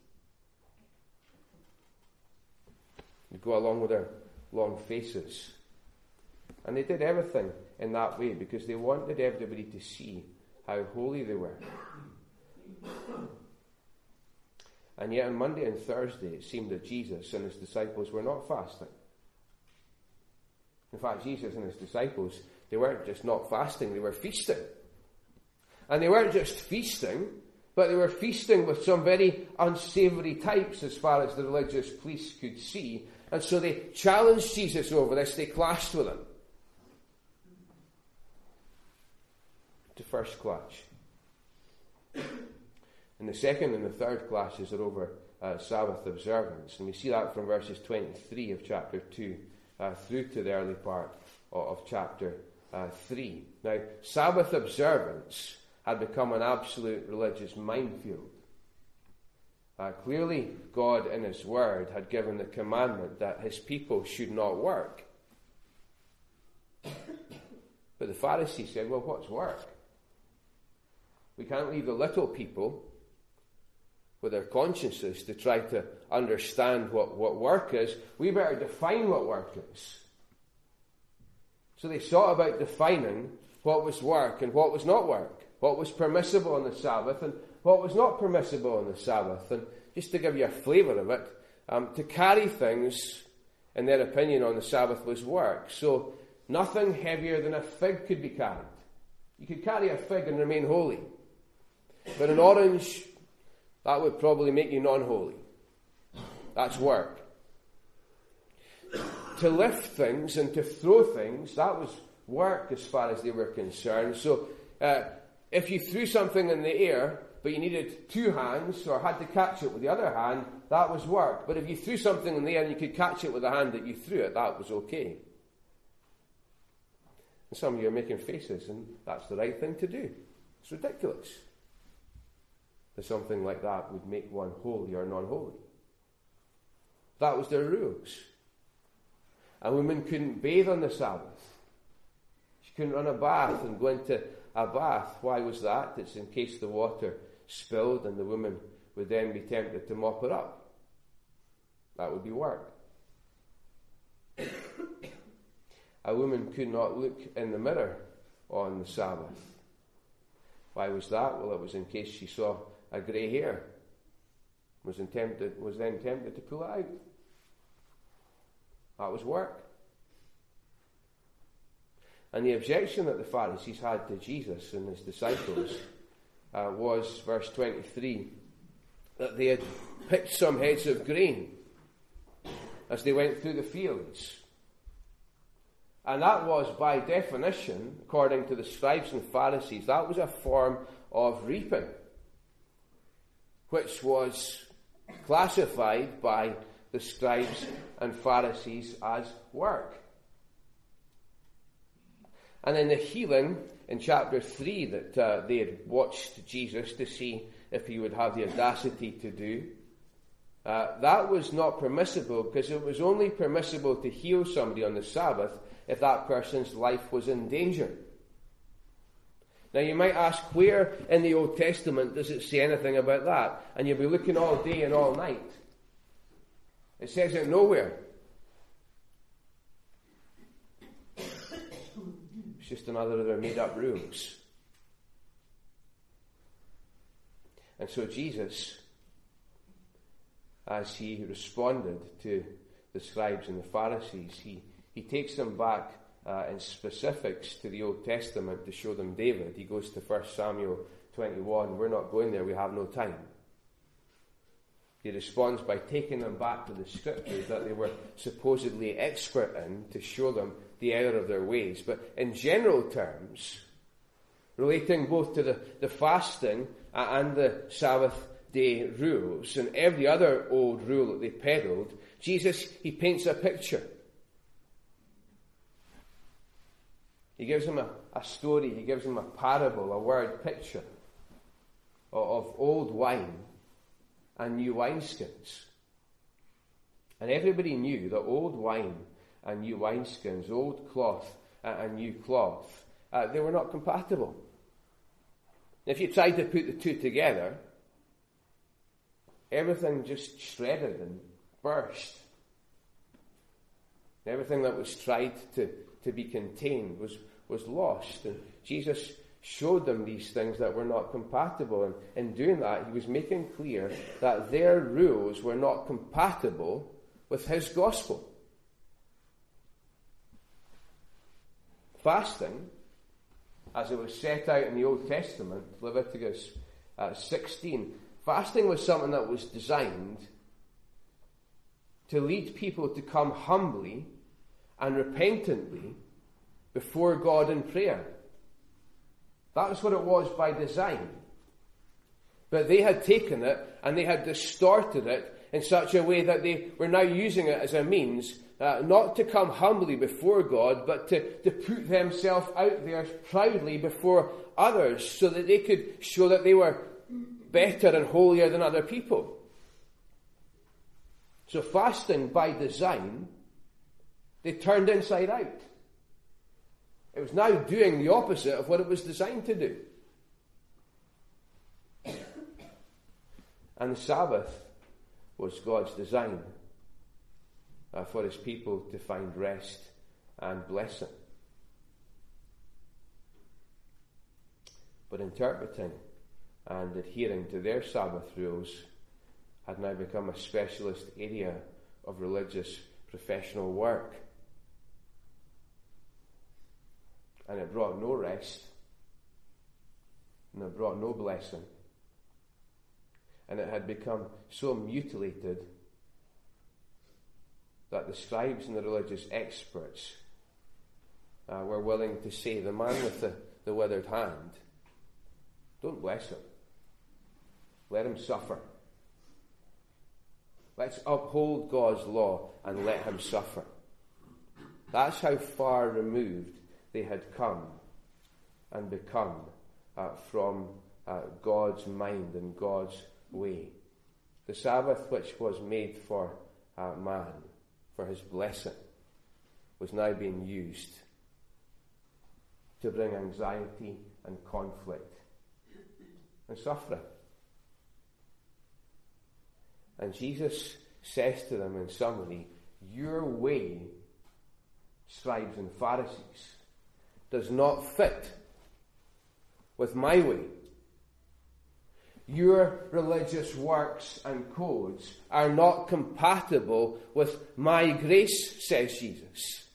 They'd go along with their long faces. And they did everything in that way because they wanted everybody to see how holy they were. And yet on Monday and Thursday it seemed that Jesus and his disciples were not fasting. In fact, Jesus and his disciples, they weren't just not fasting, they were feasting. And they weren't just feasting, but they were feasting with some very unsavoury types as far as the religious police could see. And so they challenged Jesus over this, they clashed with him. To first clash. And the second and the third clashes are over Sabbath observance. And we see that from verses 23 of chapter 2 through to the early part of chapter 3. Now, Sabbath observance had become an absolute religious minefield. Clearly, God in his word had given the commandment that his people should not work. But the Pharisees said, well, what's work? We can't leave the little people with their consciences to try to understand what work is. We better define what work is. So they sought about defining what was work and what was not work, what was permissible on the Sabbath and what was not permissible on the Sabbath. And just to give you a flavour of it, to carry things, in their opinion, on the Sabbath was work. So nothing heavier than a fig could be carried. You could carry a fig and remain holy. But an orange, that would probably make you non-holy. That's work. To lift things and to throw things, that was work as far as they were concerned. So if you threw something in the air, but you needed two hands or had to catch it with the other hand, that was work. But if you threw something in the air and you could catch it with the hand that you threw it, that was okay. And some of you are making faces, and that's the right thing to do. It's ridiculous that something like that would make one holy or non-holy. That was their rules. A woman couldn't bathe on the Sabbath. She couldn't run a bath and go into a bath. Why was that? It's in case the water spilled and the woman would then be tempted to mop it up. That would be work. A woman could not look in the mirror on the Sabbath. Why was that? Well, it was in case she saw a grey hair, was then tempted to pull it out. That was work. And the objection that the Pharisees had to Jesus and his disciples was, verse 23, that they had picked some heads of grain as they went through the fields. And that was, by definition, according to the scribes and Pharisees, that was a form of reaping, which was classified by the scribes and Pharisees as work. And in the healing in chapter 3 that they had watched Jesus to see if he would have the audacity to do, that was not permissible, because it was only permissible to heal somebody on the Sabbath if that person's life was in danger. Now you might ask, where in the Old Testament does it say anything about that? And you'll be looking all day and all night. It says it nowhere. It's just another of their made-up rules. And so Jesus, as he responded to the scribes and the Pharisees, he takes them back in specifics to the Old Testament to show them David. He goes to 1 Samuel 21. We're not going there, we have no time. He responds by taking them back to the scriptures that they were supposedly expert in to show them the error of their ways. But in general terms, relating both to the fasting and the Sabbath day rules and every other old rule that they peddled, Jesus, he paints a picture. He gives them a story, he gives them a parable, a word picture of old wine and new wineskins. And everybody knew that old wine and new wineskins, old cloth and new cloth, they were not compatible. If you tried to put the two together, everything just shredded and burst. Everything that was tried to be contained was lost. And Jesus showed them these things that were not compatible. And in doing that, he was making clear that their rules were not compatible with his gospel. Fasting, as it was set out in the Old Testament, Leviticus 16, fasting was something that was designed to lead people to come humbly and repentantly before God in prayer. That was what it was by design. But they had taken it and they had distorted it in such a way that they were now using it as a means not to come humbly before God, but to put themselves out there proudly before others so that they could show that they were better and holier than other people. So fasting by design, they turned inside out. It was now doing the opposite of what it was designed to do. And the Sabbath was God's design for his people to find rest and blessing. But interpreting and adhering to their Sabbath rules had now become a specialist area of religious professional work. And it brought no rest, and it brought no blessing. And it had become so mutilated that the scribes and the religious experts were willing to say, the man with the withered hand, don't bless him. Let him suffer. Let's uphold God's law and let him suffer. That's how far removed they had come and become from God's mind and God's way. The Sabbath, which was made for man, for his blessing, was now being used to bring anxiety and conflict and suffering. And Jesus says to them in summary, your way, scribes and Pharisees, does not fit with my way. Your religious works and codes are not compatible with my grace, says Jesus.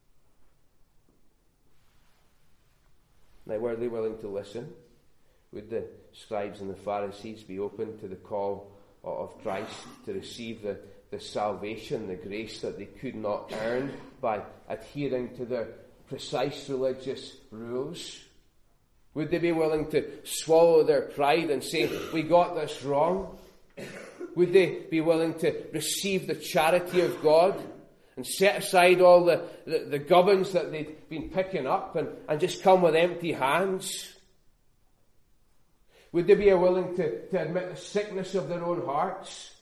Now, were they willing to listen? Would the scribes and the Pharisees be open to the call of Christ to receive the salvation, the grace that they could not earn by adhering to their precise religious rules? Would they be willing to swallow their pride and say, we got this wrong? Would they be willing to receive the charity of God and set aside all the gubbins that they'd been picking up and just come with empty hands? Would they be willing to admit the sickness of their own hearts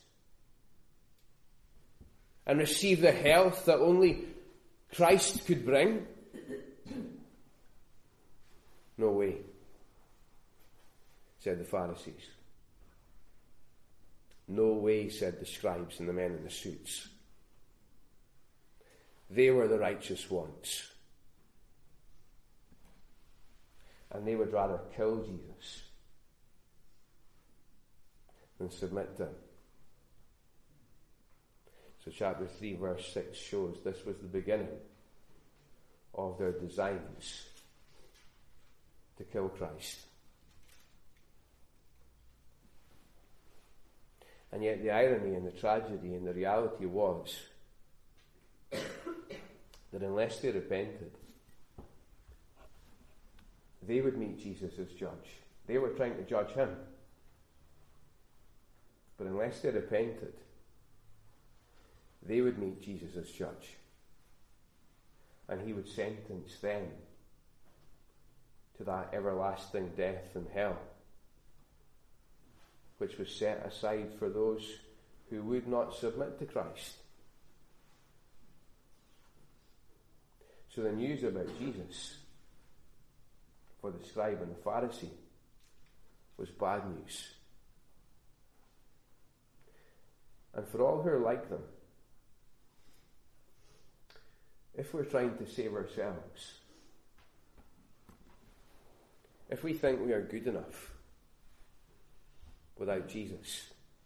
and receive the health that only Christ could bring? No way, said the Pharisees. No way, said the scribes and the men in the suits. They were the righteous ones. And they would rather kill Jesus than submit to him. So chapter 3 verse 6 shows this was the beginning of their designs to kill Christ. And yet the irony and the tragedy and the reality was that unless they repented, they would meet Jesus as judge. They were trying to judge him. But unless they repented, they would meet Jesus as judge. And he would sentence them to that everlasting death and hell, which was set aside for those who would not submit to Christ. So the news about Jesus for the scribe and the Pharisee was bad news. And for all who are like them, if we're trying to save ourselves, if we think we are good enough without Jesus,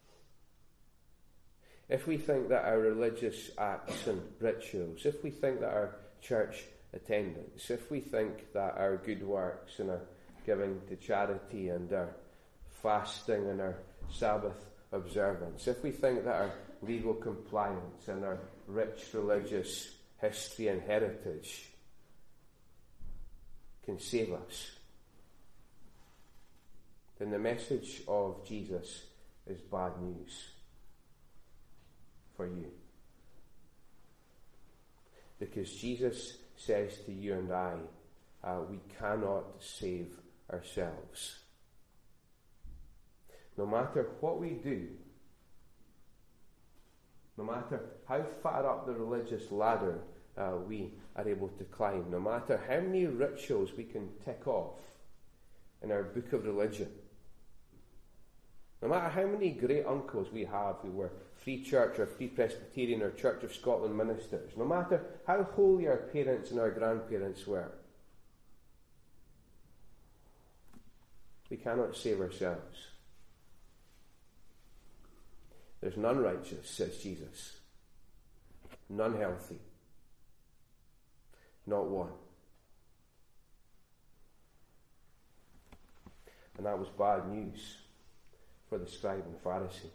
if we think that our religious acts and rituals, if we think that our church attendance, if we think that our good works and our giving to charity and our fasting and our Sabbath observance, if we think that our legal compliance and our rich religious history and heritage can save us, then the message of Jesus is bad news for you. Because Jesus says to you and I, we cannot save ourselves. No matter what we do, no matter how far up the religious ladder we are able to climb, no matter how many rituals we can tick off in our book of religion, no matter how many great uncles we have who were Free Church or Free Presbyterian or Church of Scotland ministers, no matter how holy our parents and our grandparents were, we cannot save ourselves. There's none righteous, says Jesus. None healthy. Not one. And that was bad news for the scribe and Pharisee.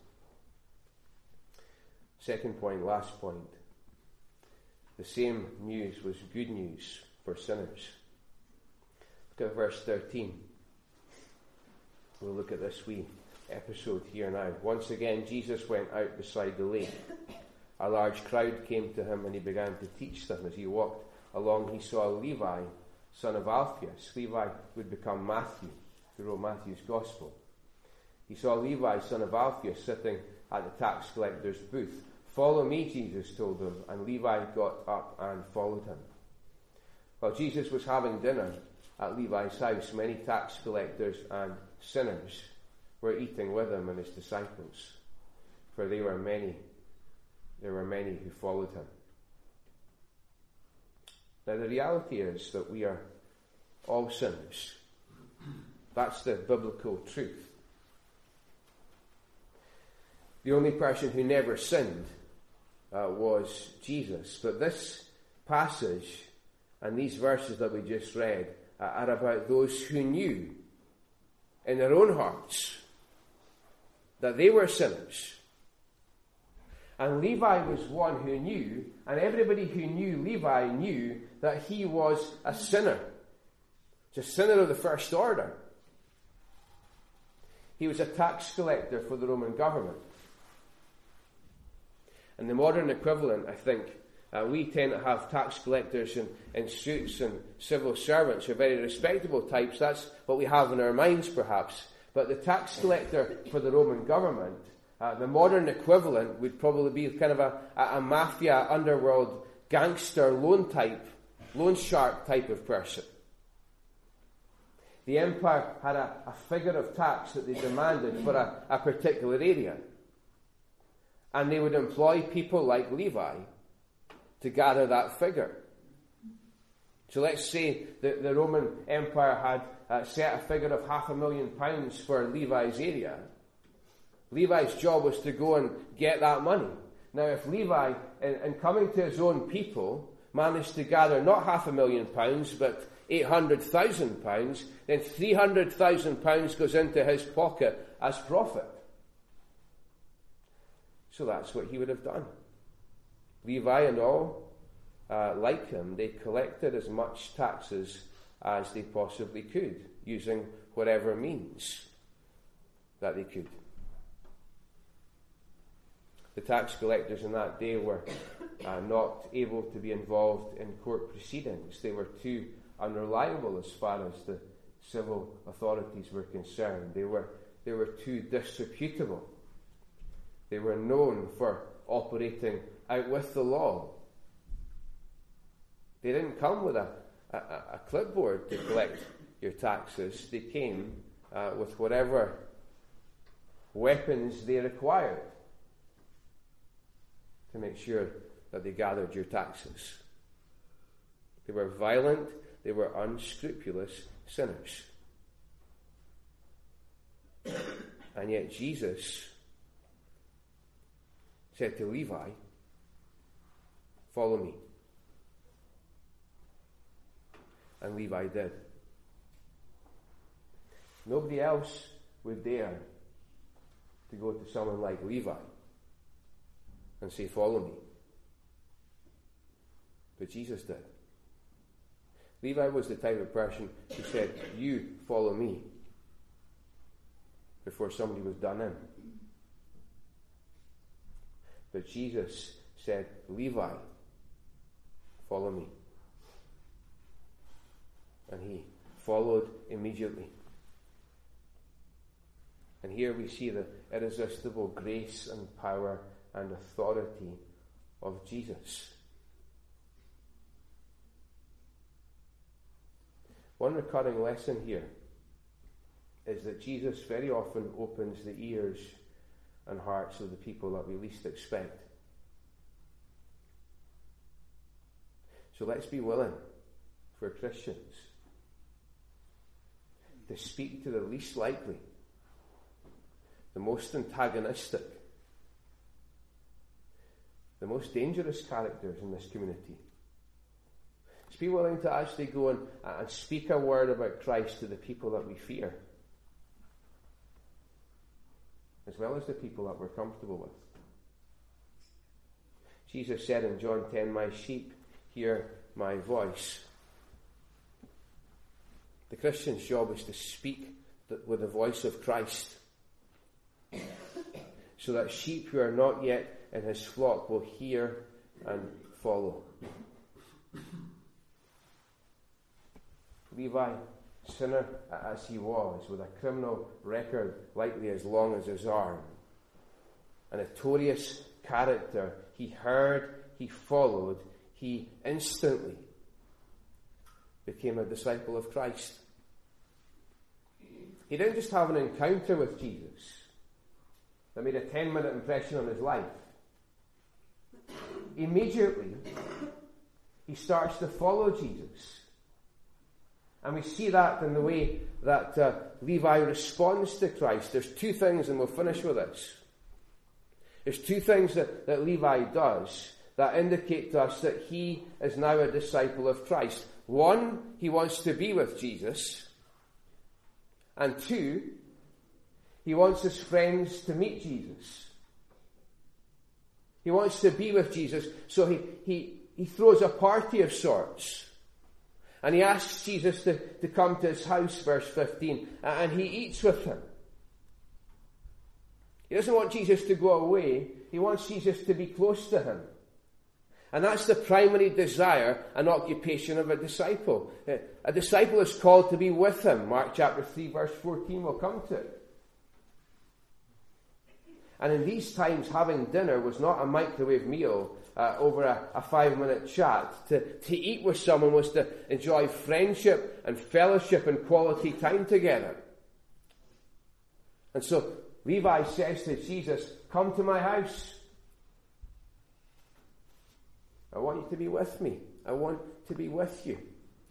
Second point, last point. The same news was good news for sinners. Look at verse 13. We'll look at this wee episode here now. Once again, Jesus went out beside the lake. A large crowd came to him and he began to teach them. As he walked along, he saw Levi, son of Alphaeus. Levi would become Matthew, who wrote Matthew's Gospel. He saw Levi, son of Alphaeus, sitting at the tax collector's booth. "Follow me," Jesus told him, and Levi got up and followed him. While Jesus was having dinner at Levi's house, many tax collectors and sinners were eating with him and his disciples, for there were many who followed him. Now the reality is that we are all sinners. That's the biblical truth. The only person who never sinned was Jesus. But this passage and these verses that we just read are about those who knew in their own hearts that they were sinners. And Levi was one who knew, and everybody who knew Levi knew that he was a sinner. It's a sinner of the first order. He was a tax collector for the Roman government. And the modern equivalent, I think, we tend to have tax collectors in suits and civil servants who are very respectable types. That's what we have in our minds, perhaps. But the tax collector for the Roman government, the modern equivalent would probably be kind of a mafia, underworld, gangster, loan shark type of person. The empire had a figure of tax that they demanded for a particular area. And they would employ people like Levi to gather that figure. So let's say that the Roman Empire had set a figure of £500,000 for Levi's area. Levi's job was to go and get that money. Now, if Levi, in coming to his own people, managed to gather not £500,000 but £800,000, then £300,000 goes into his pocket as profit. So that's what he would have done. Levi and all, like him, they collected as much taxes as they possibly could, using whatever means that they could. The tax collectors in that day were not able to be involved in court proceedings. They were too unreliable as far as the civil authorities were concerned. They were too disreputable. They were known for operating out with the law. They didn't come with a clipboard to collect your taxes. They came with whatever weapons they required to make sure that they gathered your taxes. They were violent, they were unscrupulous sinners. And yet Jesus said to Levi, "Follow me." And Levi did. Nobody else would dare to go to someone like Levi and say, "Follow me." But Jesus did. Levi was the type of person who said, "You follow me," before somebody was done in. But Jesus said, "Levi, follow me." And he followed immediately. And here we see the irresistible grace and power and authority of Jesus. One recurring lesson here is that Jesus very often opens the ears and hearts of the people that we least expect. So let's be willing, for Christians, to speak to the least likely, the most antagonistic, the most dangerous characters in this community. Let's be willing to actually go and speak a word about Christ to the people that we fear, as well as the people that we're comfortable with. Jesus said in John 10, "My sheep hear my voice." The Christian's job is to speak with the voice of Christ, so that sheep who are not yet in his flock will hear and follow. Levi, sinner as he was, with a criminal record likely as long as his arm, a notorious character, he heard, he followed, he instantly became a disciple of Christ. He didn't just have an encounter with Jesus that made a 10-minute impression on his life. Immediately, he starts to follow Jesus. And we see that in the way that Levi responds to Christ. There's two things, and we'll finish with this. There's two things that Levi does that indicate to us that he is now a disciple of Christ. One, he wants to be with Jesus. And two, he wants his friends to meet Jesus. He wants to be with Jesus, so he throws a party of sorts. And he asks Jesus to come to his house, verse 15, and he eats with him. He doesn't want Jesus to go away. He wants Jesus to be close to him. And that's the primary desire and occupation of a disciple. A disciple is called to be with him. Mark chapter 3 verse 14 will come to it. And in these times, having dinner was not a microwave meal over a 5-minute chat. To eat with someone was to enjoy friendship and fellowship and quality time together. And so Levi says to Jesus, come to my house. I want you to be with me. I want to be with you.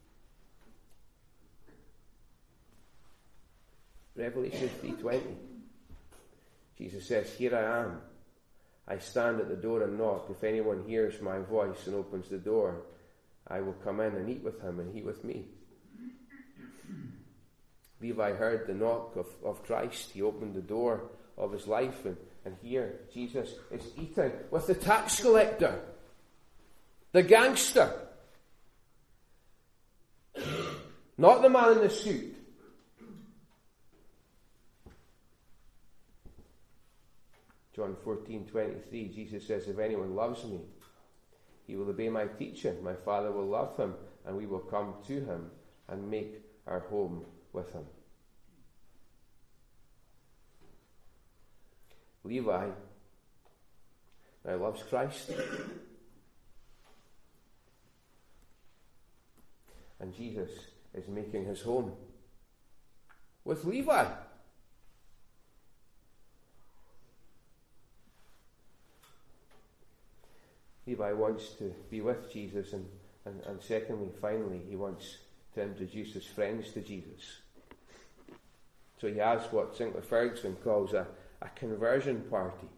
Revelation 3:20. Jesus says, here I am. I stand at the door and knock. If anyone hears my voice and opens the door, I will come in and eat with him and he with me. Levi heard the knock of Christ. He opened the door of his life, and here Jesus is eating with the tax collector, the gangster, not the man in the suit. John 14:23, Jesus says, if anyone loves me, he will obey my teaching. My Father will love him, and we will come to him and make our home with him. Levi now loves Christ. And Jesus is making his home with Levi. Levi wants to be with Jesus, and secondly, finally, he wants to introduce his friends to Jesus. So he has what Sinclair Ferguson calls a conversion party.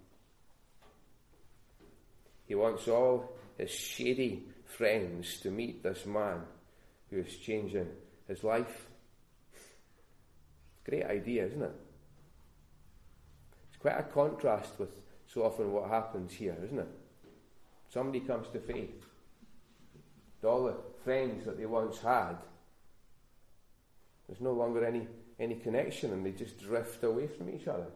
He wants all his shady friends to meet this man who is changing his life. Great idea, isn't it? It's quite a contrast with so often what happens here, isn't it? Somebody comes to faith. All the friends that they once had, there's no longer any connection, and they just drift away from each other.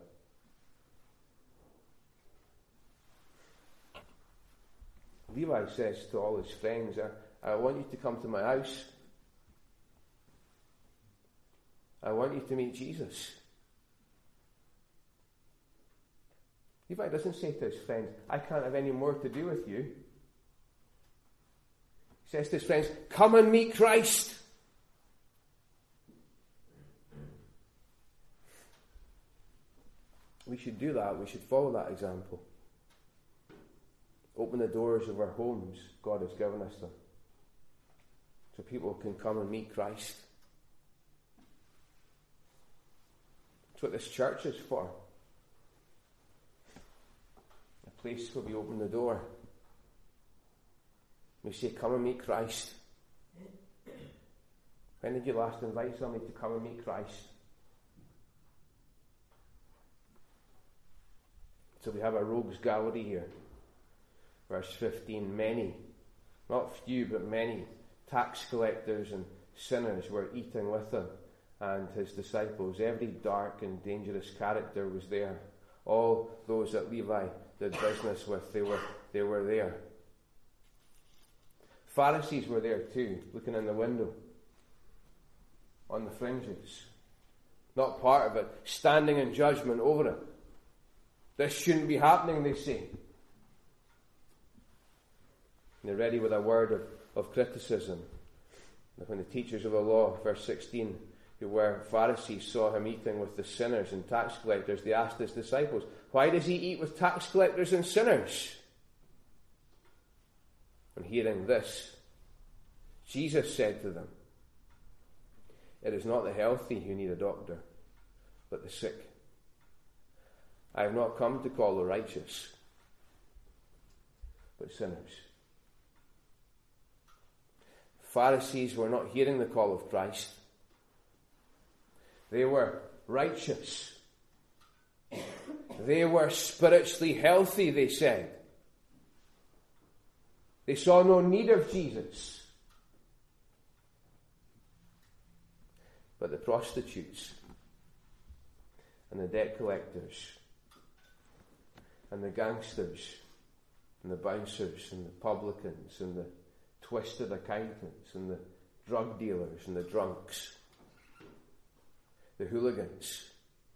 Levi says to all his friends, I want you to come to my house. I want you to meet Jesus. Levi doesn't say to his friends, I can't have any more to do with you. He says to his friends, come and meet Christ. We should do that. We should follow that example. Open the doors of our homes. God has given us them, so people can come and meet Christ. That's what this church is for. A place where we open the door. We say, come and meet Christ. When did you last invite somebody to come and meet Christ? So we have a rogues gallery here. Verse 15, many, not few, but many tax collectors and sinners were eating with him and his disciples. Every dark and dangerous character was there. All those that Levi did business with, they were there. Pharisees were there too, looking in the window, on the fringes. Not part of it, standing in judgment over it. This shouldn't be happening, they say. And they're ready with a word of criticism. When the teachers of the law, verse 16, who were Pharisees, saw him eating with the sinners and tax collectors, they asked his disciples, why does he eat with tax collectors and sinners? On hearing this, Jesus said to them, it is not the healthy who need a doctor, but the sick. I have not come to call the righteous, but sinners. Pharisees were not hearing the call of Christ. They were righteous. They were spiritually healthy, they said. They saw no need of Jesus. But the prostitutes and the debt collectors and the gangsters and the bouncers and the publicans and the twisted accountants and the drug dealers and the drunks, the hooligans.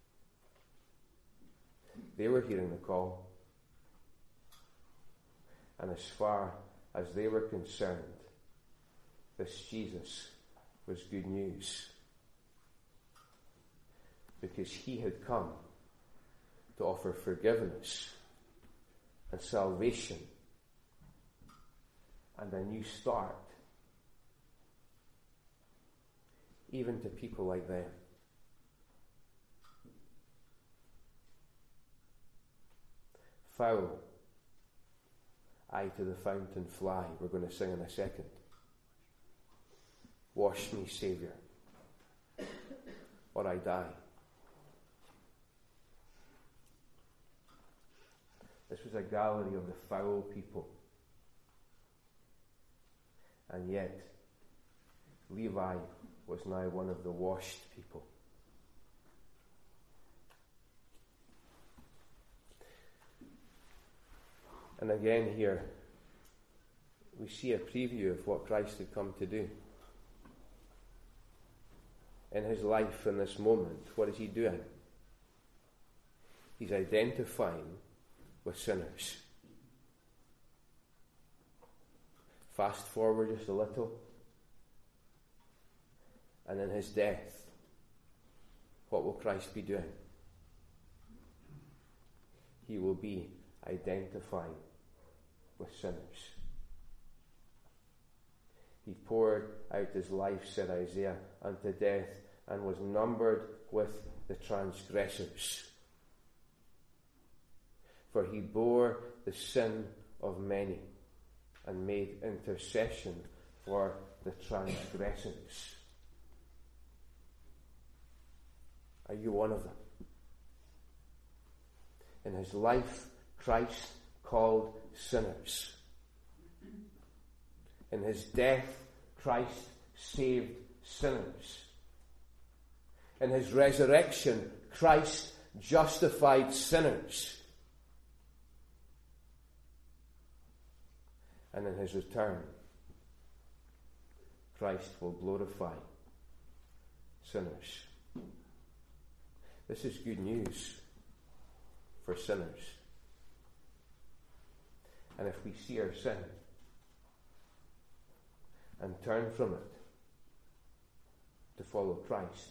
They were hearing the call. And as far as they were concerned, this Jesus was good news. Because he had come to offer forgiveness and salvation and a new start, even to people like them. Foul, I to the fountain fly. We're going to sing in a second. Wash me, Saviour, or I die. This was a gallery of the foul people. And yet, Levi was now one of the washed people. And again here, we see a preview of what Christ had come to do. In his life in this moment, what is he doing? He's identifying with sinners. Fast forward just a little, and in his death, what will Christ be doing? He will be identifying with sinners. He poured out his life, said Isaiah, unto death, and was numbered with the transgressors. For he bore the sin of many and made intercession for the transgressors. Are you one of them? In his life, Christ called sinners. In his death, Christ saved sinners. In his resurrection, Christ justified sinners. And in his return, Christ will glorify sinners. This is good news for sinners. And if we see our sin and turn from it to follow Christ,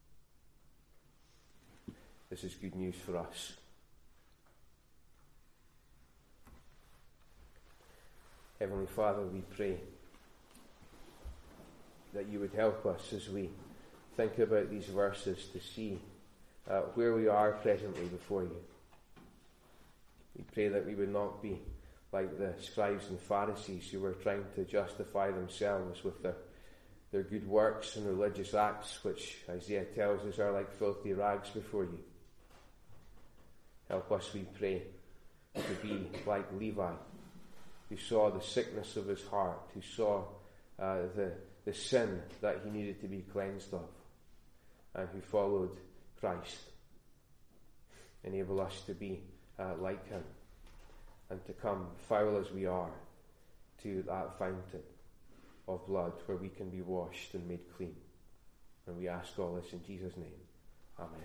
this is good news for us. Heavenly Father, we pray that you would help us as we think about these verses to see where we are presently before you. We pray that we would not be like the scribes and Pharisees who were trying to justify themselves with their good works and religious acts, which Isaiah tells us are like filthy rags before you. Help us, we pray, to be like Levi, who saw the sickness of his heart, who saw the sin that he needed to be cleansed of, and who followed Christ. Enable us to be like him, and to come, foul as we are, to that fountain of blood where we can be washed and made clean. And we ask all this in Jesus' name. Amen.